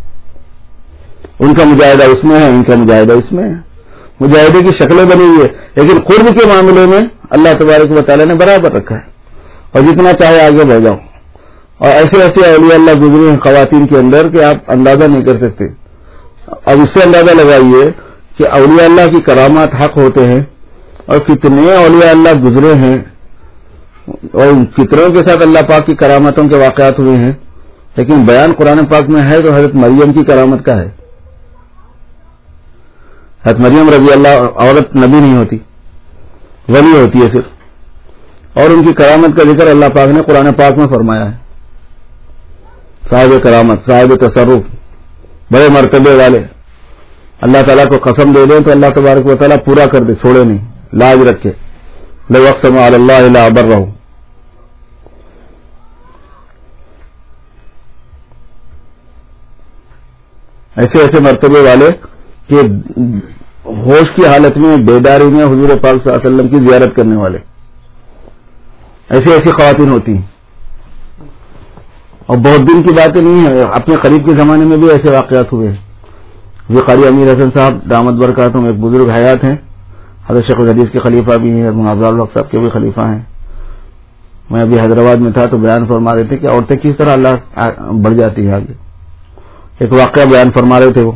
ان کا مجاہدہ اس میں ہے، ان کا مجاہدہ اس میں ہے. مجاہدے کی شکلیں بنی ہوئی ہے لیکن قرب کے معاملے میں اللہ تبارک و تعالیٰ نے برابر رکھا ہے، اور جتنا چاہے آگے بڑھ جاؤ. اور ایسے ایسے اولیاء اللہ گزرے ہیں خواتین کے اندر کہ آپ اندازہ نہیں کر سکتے. اب اس سے اندازہ لگائیے کہ اولیاء اللہ کی کرامات حق ہوتے ہیں، اور کتنے اولیاء اللہ گزرے ہیں اور کتنوں کے ساتھ اللہ پاک کی کرامتوں کے واقعات ہوئے ہیں، لیکن بیان قرآن پاک میں ہے تو حضرت مریم کی کرامت کا ہے. حضرت مریم رضی اللہ عورت نبی نہیں ہوتی، ولی ہوتی ہے صرف، اور ان کی کرامت کا ذکر اللہ پاک نے قرآن پاک میں فرمایا ہے. صاحب کرامت، صاحب تصرف، بڑے مرتبے والے، اللہ تعالیٰ کو قسم دے دیں تو اللہ تبارک و تعالیٰ پورا کر دے، چھوڑے نہیں، لاج رکھے. لو اقسم علی اللہ لا ابرہ. ایسے ایسے مرتبے والے کہ ہوش کی حالت میں بیداری میں حضور پاک صلی اللہ علیہ وسلم کی زیارت کرنے والے، ایسی ایسی خواتین ہوتی ہیں. اور بہت دن کی باتیں نہیں ہیں، اپنے قریب کے زمانے میں بھی ایسے واقعات ہوئے ہیں. یہ قاری امیر حسن صاحب دامت برکاتہم ایک بزرگ حیات ہیں، حضرت شیخ الحدیث کے خلیفہ بھی ہیں، مناظر الحق صاحب کے بھی خلیفہ ہیں. میں ابھی حیدرآباد میں تھا تو بیان فرما رہے تھے کہ عورتیں کس طرح اللہ بڑھ جاتی ہیں آگے. ایک واقعہ بیان فرما رہے تھے. وہ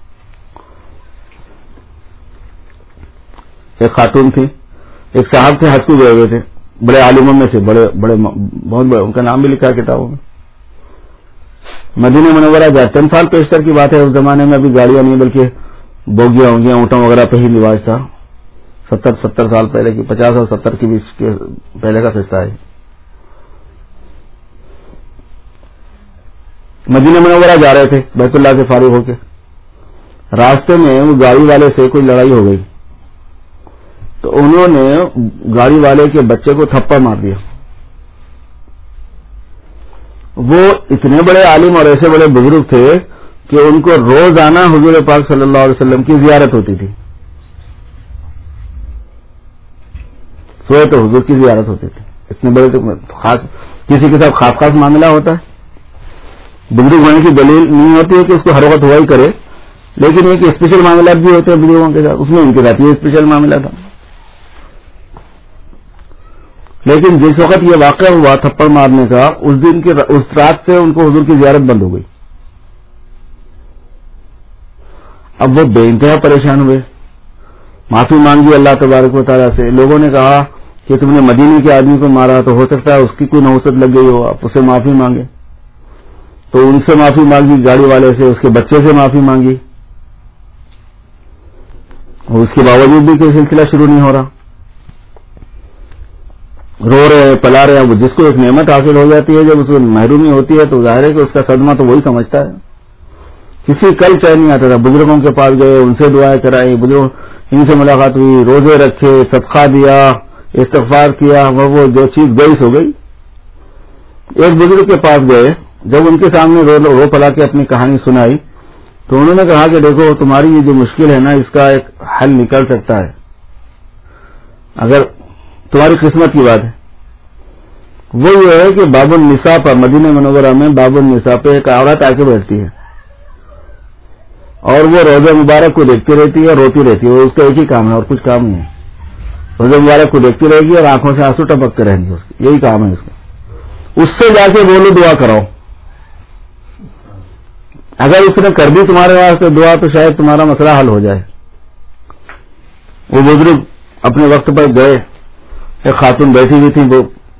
ایک خاتون تھی، ایک صاحب تھے، حج کو گئے ہوئے تھے، بڑے عالموں میں سے، بڑے بڑے بہت بڑے، ان کا نام بھی لکھا ہے کتابوں میں. مدینہ منورہ جا چند سال پیشتر کی بات ہے، اس زمانے میں ابھی گاڑیاں نہیں بلکہ بوگیاں ہونگیاں اونٹوں وغیرہ پہ ہی رواج تھا. ستر ستر سال پہلے کی، پچاس اور ستر کی بیس کے پہلے کا قصہ ہے. مدینہ منورہ جا رہے تھے بیت اللہ سے فارغ ہو کے، راستے میں وہ گاڑی والے سے کوئی لڑائی ہو گئی تو انہوں نے گاڑی والے کے بچے کو تھپڑ مار دیا. وہ اتنے بڑے عالم اور ایسے بڑے بزرگ تھے کہ ان کو روزانہ حضور پاک صلی اللہ علیہ وسلم کی زیارت ہوتی تھی. سوئے تو حضور کی زیارت ہوتی تھی. اتنے بڑے تو خاص کسی کے ساتھ خاص خاص معاملہ ہوتا ہے. بزرگ ہونے کی دلیل نہیں ہوتی ہے کہ اس کو ہر وقت ہوا ہی کرے، لیکن ایک اسپیشل معاملات بھی ہوتے ہیں بزرگوں کے ساتھ، اس میں ان کے ساتھ یہ اسپیشل معاملہ تھا. لیکن جس وقت یہ واقعہ ہوا تھپڑ مارنے کا، اس دن کے اس رات سے ان کو حضور کی زیارت بند ہو گئی. اب وہ بے انتہا پریشان ہوئے، معافی مانگی اللہ تبارک و تعالیٰ سے. لوگوں نے کہا کہ تم نے مدینے کے آدمی کو مارا تو ہو سکتا ہے اس کی کوئی نحوست لگ گئی ہو، آپ اسے معافی مانگے. تو ان سے معافی مانگی، گاڑی والے سے، اس کے بچے سے معافی مانگی، اور اس کے باوجود بھی کوئی سلسلہ شروع نہیں ہو رہا. رو رہے ہیں، پلا رہے ہیں. وہ جس کو ایک نعمت حاصل ہو جاتی ہے، جب اس کو محرومی ہوتی ہے تو ظاہر ہے کہ اس کا صدمہ تو وہی سمجھتا ہے. کسی کل چین نہیں آتا تھا. بزرگوں کے پاس گئے، ان سے دعائیں کرائی، بزرگ ان سے ملاقات ہوئی، روزے رکھے، صدقہ دیا، استغفار کیا، وہ وہ جو چیز گئی سو گئی. ایک بزرگ کے پاس گئے، جب ان کے سامنے رو رو پلا کے اپنی کہانی سنائی تو انہوں نے کہا کہ دیکھو تمہاری یہ جو مشکل ہے نا، اس کا ایک حل نکل سکتا ہے اگر تمہاری قسمت کی بات ہے. وہ یہ ہے کہ باب النساء پر، مدینہ منورہ میں باب النساء پہ ایک عورت آ کے بیٹھتی ہے اور وہ روزہ مبارک کو دیکھتی رہتی ہے، روتی رہتی ہے. وہ اس کا ایک ہی کام ہے اور کچھ کام نہیں ہے. روزہ مبارک کو دیکھتی رہے گی اور آنکھوں سے آنسو ٹپکتے رہیں گے. اس کے یہی کام ہے اس کا. اس سے جا کے بولو دعا کراؤ. اگر اس نے کر دی تمہارے واسطے دعا تو شاید تمہارا مسئلہ حل ہو جائے. وہ بزرگ اپنے وقت پر گئے, ایک خاتون بیٹھی ہوئی تھی, وہ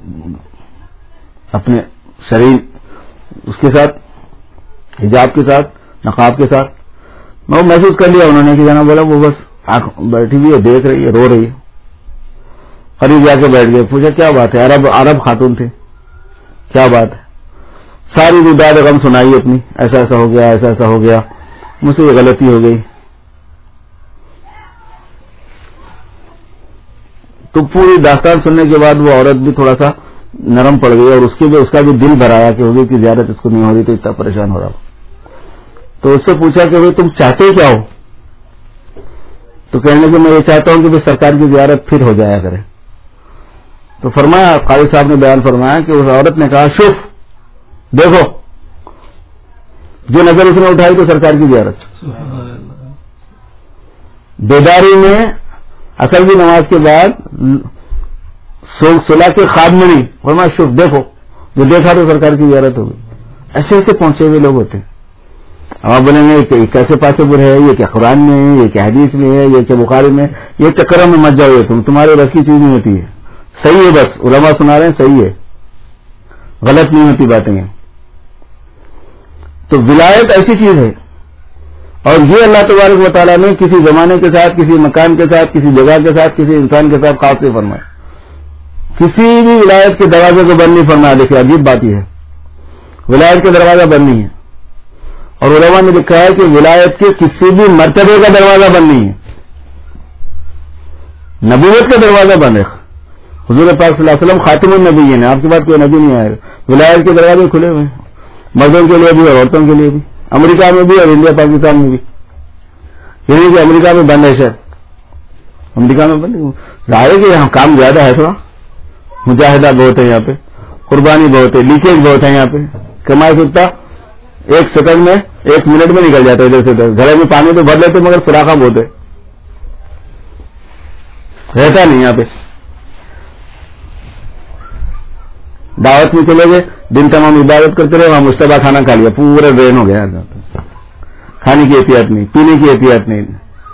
اپنے شریر اس کے ساتھ حجاب کے ساتھ نقاب کے ساتھ, میں وہ محسوس کر لیا انہوں نے کہ جناب بولا وہ بس آنکھ بیٹھی ہوئی ہے, دیکھ رہی ہے, رو رہی ہے. قریب جا کے بیٹھ گئے, پوچھا کیا بات ہے؟ عرب عرب خاتون تھے, کیا بات ہے؟ ساری روداد غم سنائی اپنی, ایسا ایسا ہو گیا, ایسا ایسا ہو گیا, مجھ سے یہ غلطی ہو گئی. تو پوری داستان سننے کے بعد وہ عورت بھی تھوڑا سا نرم پڑ گئی, اور اس کے بھی اس کا بھی دل بھر آیا کہ حضور کی زیارت اس کو نہیں ہو رہی تو اتنا پریشان ہو رہا. تو اس سے پوچھا کہ تم چاہتے کیا ہو؟ تو کہنے کہ میں یہ چاہتا ہوں کہ سرکار کی زیارت پھر ہو جایا کرے. تو فرمایا, قاری صاحب نے بیان فرمایا کہ اس عورت نے کہا شوف دیکھو, جو نظر اس نے اٹھائی تو سرکار کی زیارت. بیداری میں اصل کی نماز کے بعد صلح کے خواب میں نہیں, فرمایا شوف دیکھو, جو دیکھا تو سرکار کی زیارت ہوگی. ایسے ایسے پہنچے ہوئے لوگ ہوتے ہیں. اب آپ بولیں گے کہ کیسے پاسبل ہے, یہ کیا قرآن میں ہے, یہ کیا حدیث میں ہے, یہ کیا بخاری میں, یہ چکروں میں مت جاؤ, تم تمہارے رس کی چیز نہیں ہوتی ہے. صحیح ہے, بس علماء سنا رہے ہیں, صحیح ہے, غلط نہیں ہوتی باتیں ہیں. تو ولایت ایسی چیز ہے, اور یہ اللہ تبارک و تعالیٰ نے کسی زمانے کے ساتھ, کسی مکان کے ساتھ, کسی جگہ کے ساتھ, کسی انسان کے ساتھ خاص نہیں فرمایا. کسی بھی ولایت کے دروازے کو بند نہیں فرمایا. دیکھیے عجیب بات یہ ہے, ولایت کا دروازہ بند نہیں ہے, اور علماء نے لکھا ہے کہ ولایت کے کسی بھی مرتبے کا دروازہ بند نہیں ہے. نبوت کا دروازہ بند ہے. حضور پاک صلی اللہ علیہ وسلم خاتم النبیین ہیں, آپ کے بعد کوئی نبی نہیں آئے گا. ولایت کے دروازے کھلے ہوئے ہیں, مردوں کے لیے بھی اور عورتوں کے لیے بھی, امریکہ میں بھی اور انڈیا پاکستان میں بھی. یہ نہیں کہ امریکہ میں بند ہے, شاید امریکہ میں بند. ظاہر ہے کہ یہاں کام زیادہ ہے, تھوڑا مجاہدہ بہت ہے یہاں پہ, قربانی بہت ہے, لیکیج بہت ہے یہاں پہ. کمائی سکتا ایک سیکنڈ میں, ایک منٹ میں نکل جاتا ہے ادھر سے ادھر. گھڑے میں پانی تو بھر لیتے مگر سوراخا بہت ہے, رہتا نہیں یہاں پہ. دعوت میں چلے گئے, دن تمام عبادت کرتے رہے, وہاں مشتبہ کھانا کھا لیا, پورا ڈرین ہو گیا. کھانے کی احتیاط نہیں, پینے کی احتیاط نہیں,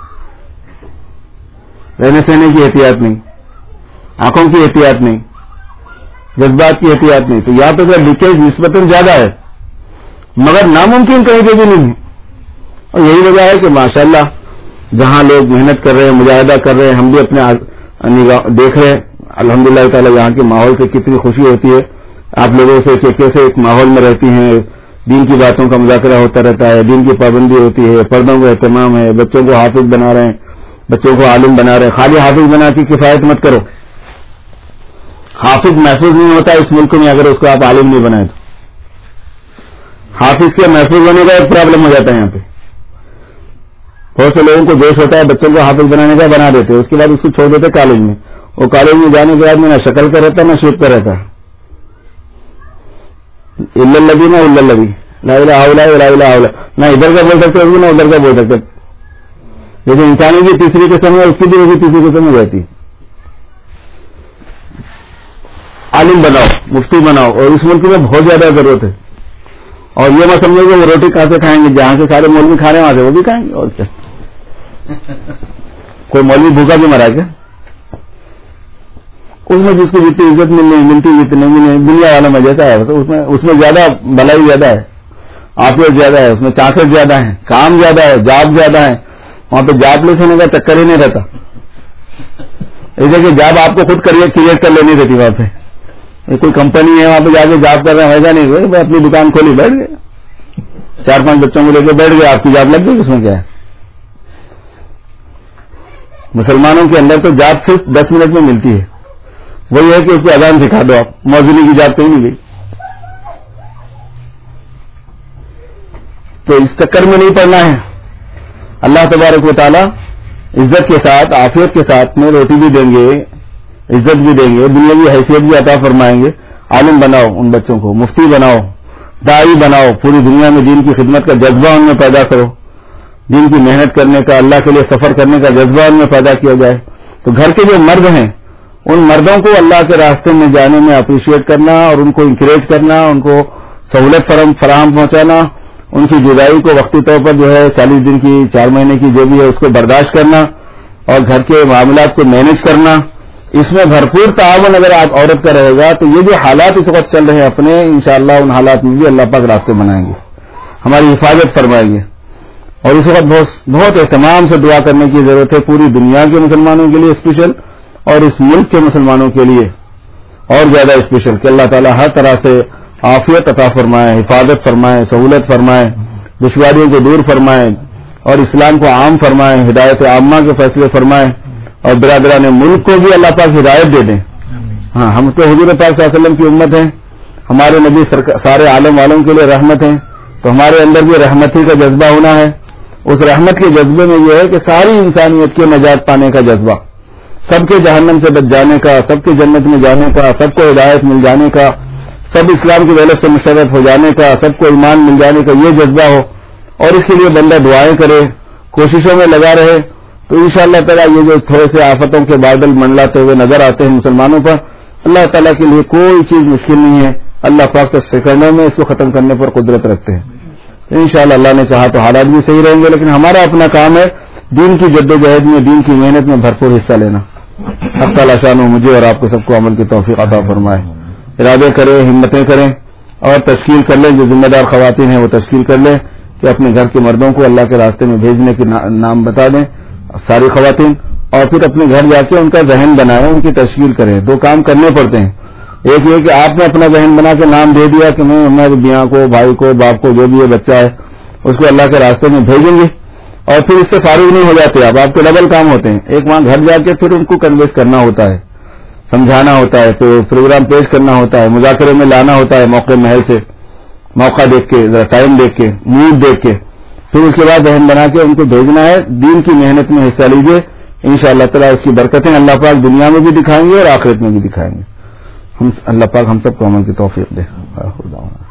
رہنے سہنے کی احتیاط نہیں, آنکھوں کی احتیاط نہیں, جذبات کی احتیاط نہیں. تو یہاں پہ اگر لیکیج نسبتاً زیادہ ہے, مگر ناممکن کہیں پہ بھی نہیں ہے. اور یہی وجہ ہے کہ ماشاءاللہ جہاں لوگ محنت کر رہے ہیں, مجاہدہ کر رہے ہیں, ہم بھی اپنے دیکھ رہے ہیں الحمدللہ تعالی یہاں کے ماحول سے کتنی خوشی ہوتی ہے. آپ لوگوں سے کہ کیسے ایک ماحول میں رہتی ہیں, دین کی باتوں کا مذاکرہ ہوتا رہتا ہے, دین کی پابندی ہوتی ہے, پردوں کا اہتمام ہے, بچوں کو حافظ بنا رہے ہیں, بچوں کو عالم بنا رہے ہیں. خالی حافظ بنا کی کفایت مت کرو. حافظ محفوظ نہیں ہوتا اس ملک میں اگر اس کو آپ عالم نہیں بنائے تو. حافظ کے محفوظ ہونے کا ایک پرابلم ہو جاتا ہے یہاں پہ. بہت سے لوگوں کو جوش ہوتا ہے بچوں کو حافظ بنانے کا, بنا دیتے, اس کے بعد اس کو چھوڑ دیتے کالج میں. وہ کالج میں جانے کے بعد میں نہ شکل کا رہتا نہ شیپ کا رہتا. البی نہ البی لا الہ الا اللہ لا الہ الا اللہ, نہ ادھر کا بول سکتے نہ ادھر کا بول سکتے. لیکن انسانی کی تیسری قسم ہے, اس کی بھی ویسی تیسری قسم ہو جاتی. عالم بناؤ, مفتی بناؤ, اور اس ملک میں بہت زیادہ ضرورت ہے. اور یہ مت سمجھو کہ وہ روٹی کہاں سے کھائیں گے, جہاں سے سارے مولوی کھا رہے ہیں وہاں سے وہ بھی کھائیں گے. اور کیا, کوئی مولوی بھوکا بھی مرا کیا؟ اس میں جس کو جتنی عزت ملنی ملتی جتنی نہیں ملے, دنیا والا میں جیسا ہے اس میں اس میں زیادہ بھلائی زیادہ ہے, عافیت زیادہ ہے, اس میں چاقت زیادہ ہے, کام زیادہ ہے, جاب زیادہ ہے. وہاں پہ جاب لیس ہونے کا چکر ہی نہیں رہتا. ایسے کہ جاب آپ کو خود کریٹ کر لینی رہتی. وہاں پہ کوئی کمپنی ہے, وہاں پہ جا کے جاب کر رہے ہیں, ویسا نہیں میں اپنی دکان کھولی بیٹھ گئے, چار پانچ بچوں کو لے کے بیٹھ گئے, آپ کی جاب لگ گئی. اس میں کیا ہے, مسلمانوں کے اندر تو جاب صرف دس منٹ میں ملتی ہے. وہی ہے کہ اس کو اذان سکھا دو, آپ موزونی کی جاب کہیں نہیں گئی. تو اس چکر میں نہیں پڑنا ہے. اللہ تبارک و تعالی عزت کے ساتھ, عافیت کے ساتھ میں روٹی بھی دیں گے, عزت بھی دیں گے, دنیاوی حیثیت بھی عطا فرمائیں گے. عالم بناؤ ان بچوں کو, مفتی بناؤ, داعی بناؤ, پوری دنیا میں دین کی خدمت کا جذبہ ان میں پیدا کرو, دین کی محنت کرنے کا, اللہ کے لیے سفر کرنے کا جذبہ ان میں پیدا کیا جائے. تو گھر کے جو مرد ہیں ان مردوں کو اللہ کے راستے میں جانے میں اپریشیٹ کرنا اور ان کو انکریج کرنا، ان کو سہولت فراہم پہنچانا، ان کی جدائی کو وقتی طور پر جو ہے چالیس دن کی چار مہینے کی جو بھی ہے اس کو برداشت کرنا اور گھر کے معاملات کو مینج کرنا، اس میں بھرپور تعاون اگر آپ عورت کا رہے گا تو یہ جو حالات اس وقت چل رہے ہیں اپنے، انشاءاللہ ان حالات میں بھی اللہ پاک راستے بنائیں گے، ہماری حفاظت فرمائیں گے. اور اس وقت بہت بہت اہتمام سے دعا کرنے کی ضرورت ہے پوری دنیا کے مسلمانوں کے لیے اسپیشل، اور اس ملک کے مسلمانوں کے لیے اور زیادہ اسپیشل، کہ اللہ تعالیٰ ہر طرح سے عافیت عطا فرمائے، حفاظت فرمائے، سہولت فرمائے، دشواریوں کو دور فرمائے اور اسلام کو عام فرمائے، ہدایت عامہ کے فیصلے فرمائے اور برادران ملک کو بھی اللہ پاک ہدایت دے دیں. ہاں ہم تو حضور پاک صلی اللہ علیہ وسلم کی امت ہیں، ہمارے نبی سارے عالم والوں کے لیے رحمت ہیں، تو ہمارے اندر بھی رحمت ہی کا جذبہ ہونا ہے. اس رحمت کے جذبے میں یہ ہے کہ ساری انسانیت کے نجات پانے کا جذبہ، سب کے جہنم سے بچ جانے کا، سب کے جنت میں جانے کا، سب کو ہدایت مل جانے کا، سب اسلام کی دولت سے مشرف ہو جانے کا، سب کو ایمان مل جانے کا یہ جذبہ ہو اور اس کے لیے بندہ دعائیں کرے، کوششوں میں لگا رہے، تو انشاءاللہ تعالیٰ یہ جو تھوڑے سے آفتوں کے بادل منڈلاتے ہوئے نظر آتے ہیں مسلمانوں پر، اللہ تعالیٰ کے لیے کوئی چیز مشکل نہیں ہے. اللہ پاک تو سیکنڈوں میں اس کو ختم کرنے پر قدرت رکھتے ہیں. انشاءاللہ اللہ نے چاہا تو حالات بھی صحیح رہیں گے، لیکن ہمارا اپنا کام ہے دین کی جد و جہد میں، دین کی محنت میں بھرپور حصہ لینا. حق تعالیٰ شان مجھے اور آپ کو سب کو عمل کی توفیق عطا فرمائے. ارادے کریں، ہمتیں کریں اور تشکیل کر لیں، جو ذمہ دار خواتین ہیں وہ تشکیل کر لیں کہ اپنے گھر کے مردوں کو اللہ کے راستے میں بھیجنے کے نام بتا دیں ساری خواتین، اور پھر اپنے گھر جا کے ان کا ذہن بنائیں، ان کی تشکیل کریں. دو کام کرنے پڑتے ہیں، ایک یہ کہ آپ نے اپنا ذہن بنا کے نام دے دیا کہ میں ہماری بیاں کو، بھائی کو، باپ کو، جو بھی یہ بچہ ہے اس کو اللہ کے راستے میں بھیجیں گے، اور پھر اس سے فارغ نہیں ہو جاتے آپ، آپ کے ڈبل کام ہوتے ہیں. ایک وہاں گھر جا کے پھر ان کو کنوینس کرنا ہوتا ہے، سمجھانا ہوتا ہے، پھر پروگرام پیش کرنا ہوتا ہے، مذاکرے میں لانا ہوتا ہے، موقع محل سے موقع دیکھ کے، ذرا ٹائم دیکھ کے، موڈ دیکھ کے، پھر اس کے بعد ذہن بنا کے ان کو بھیجنا ہے. دین کی محنت میں حصہ لیجیے، انشاءاللہ تعالیٰ اس کی برکتیں اللہ پاک دنیا میں بھی دکھائیں گے اور آخرت میں بھی دکھائیں گے. ہم اللہ پاک ہم سب کو عمل کی توفیق دے.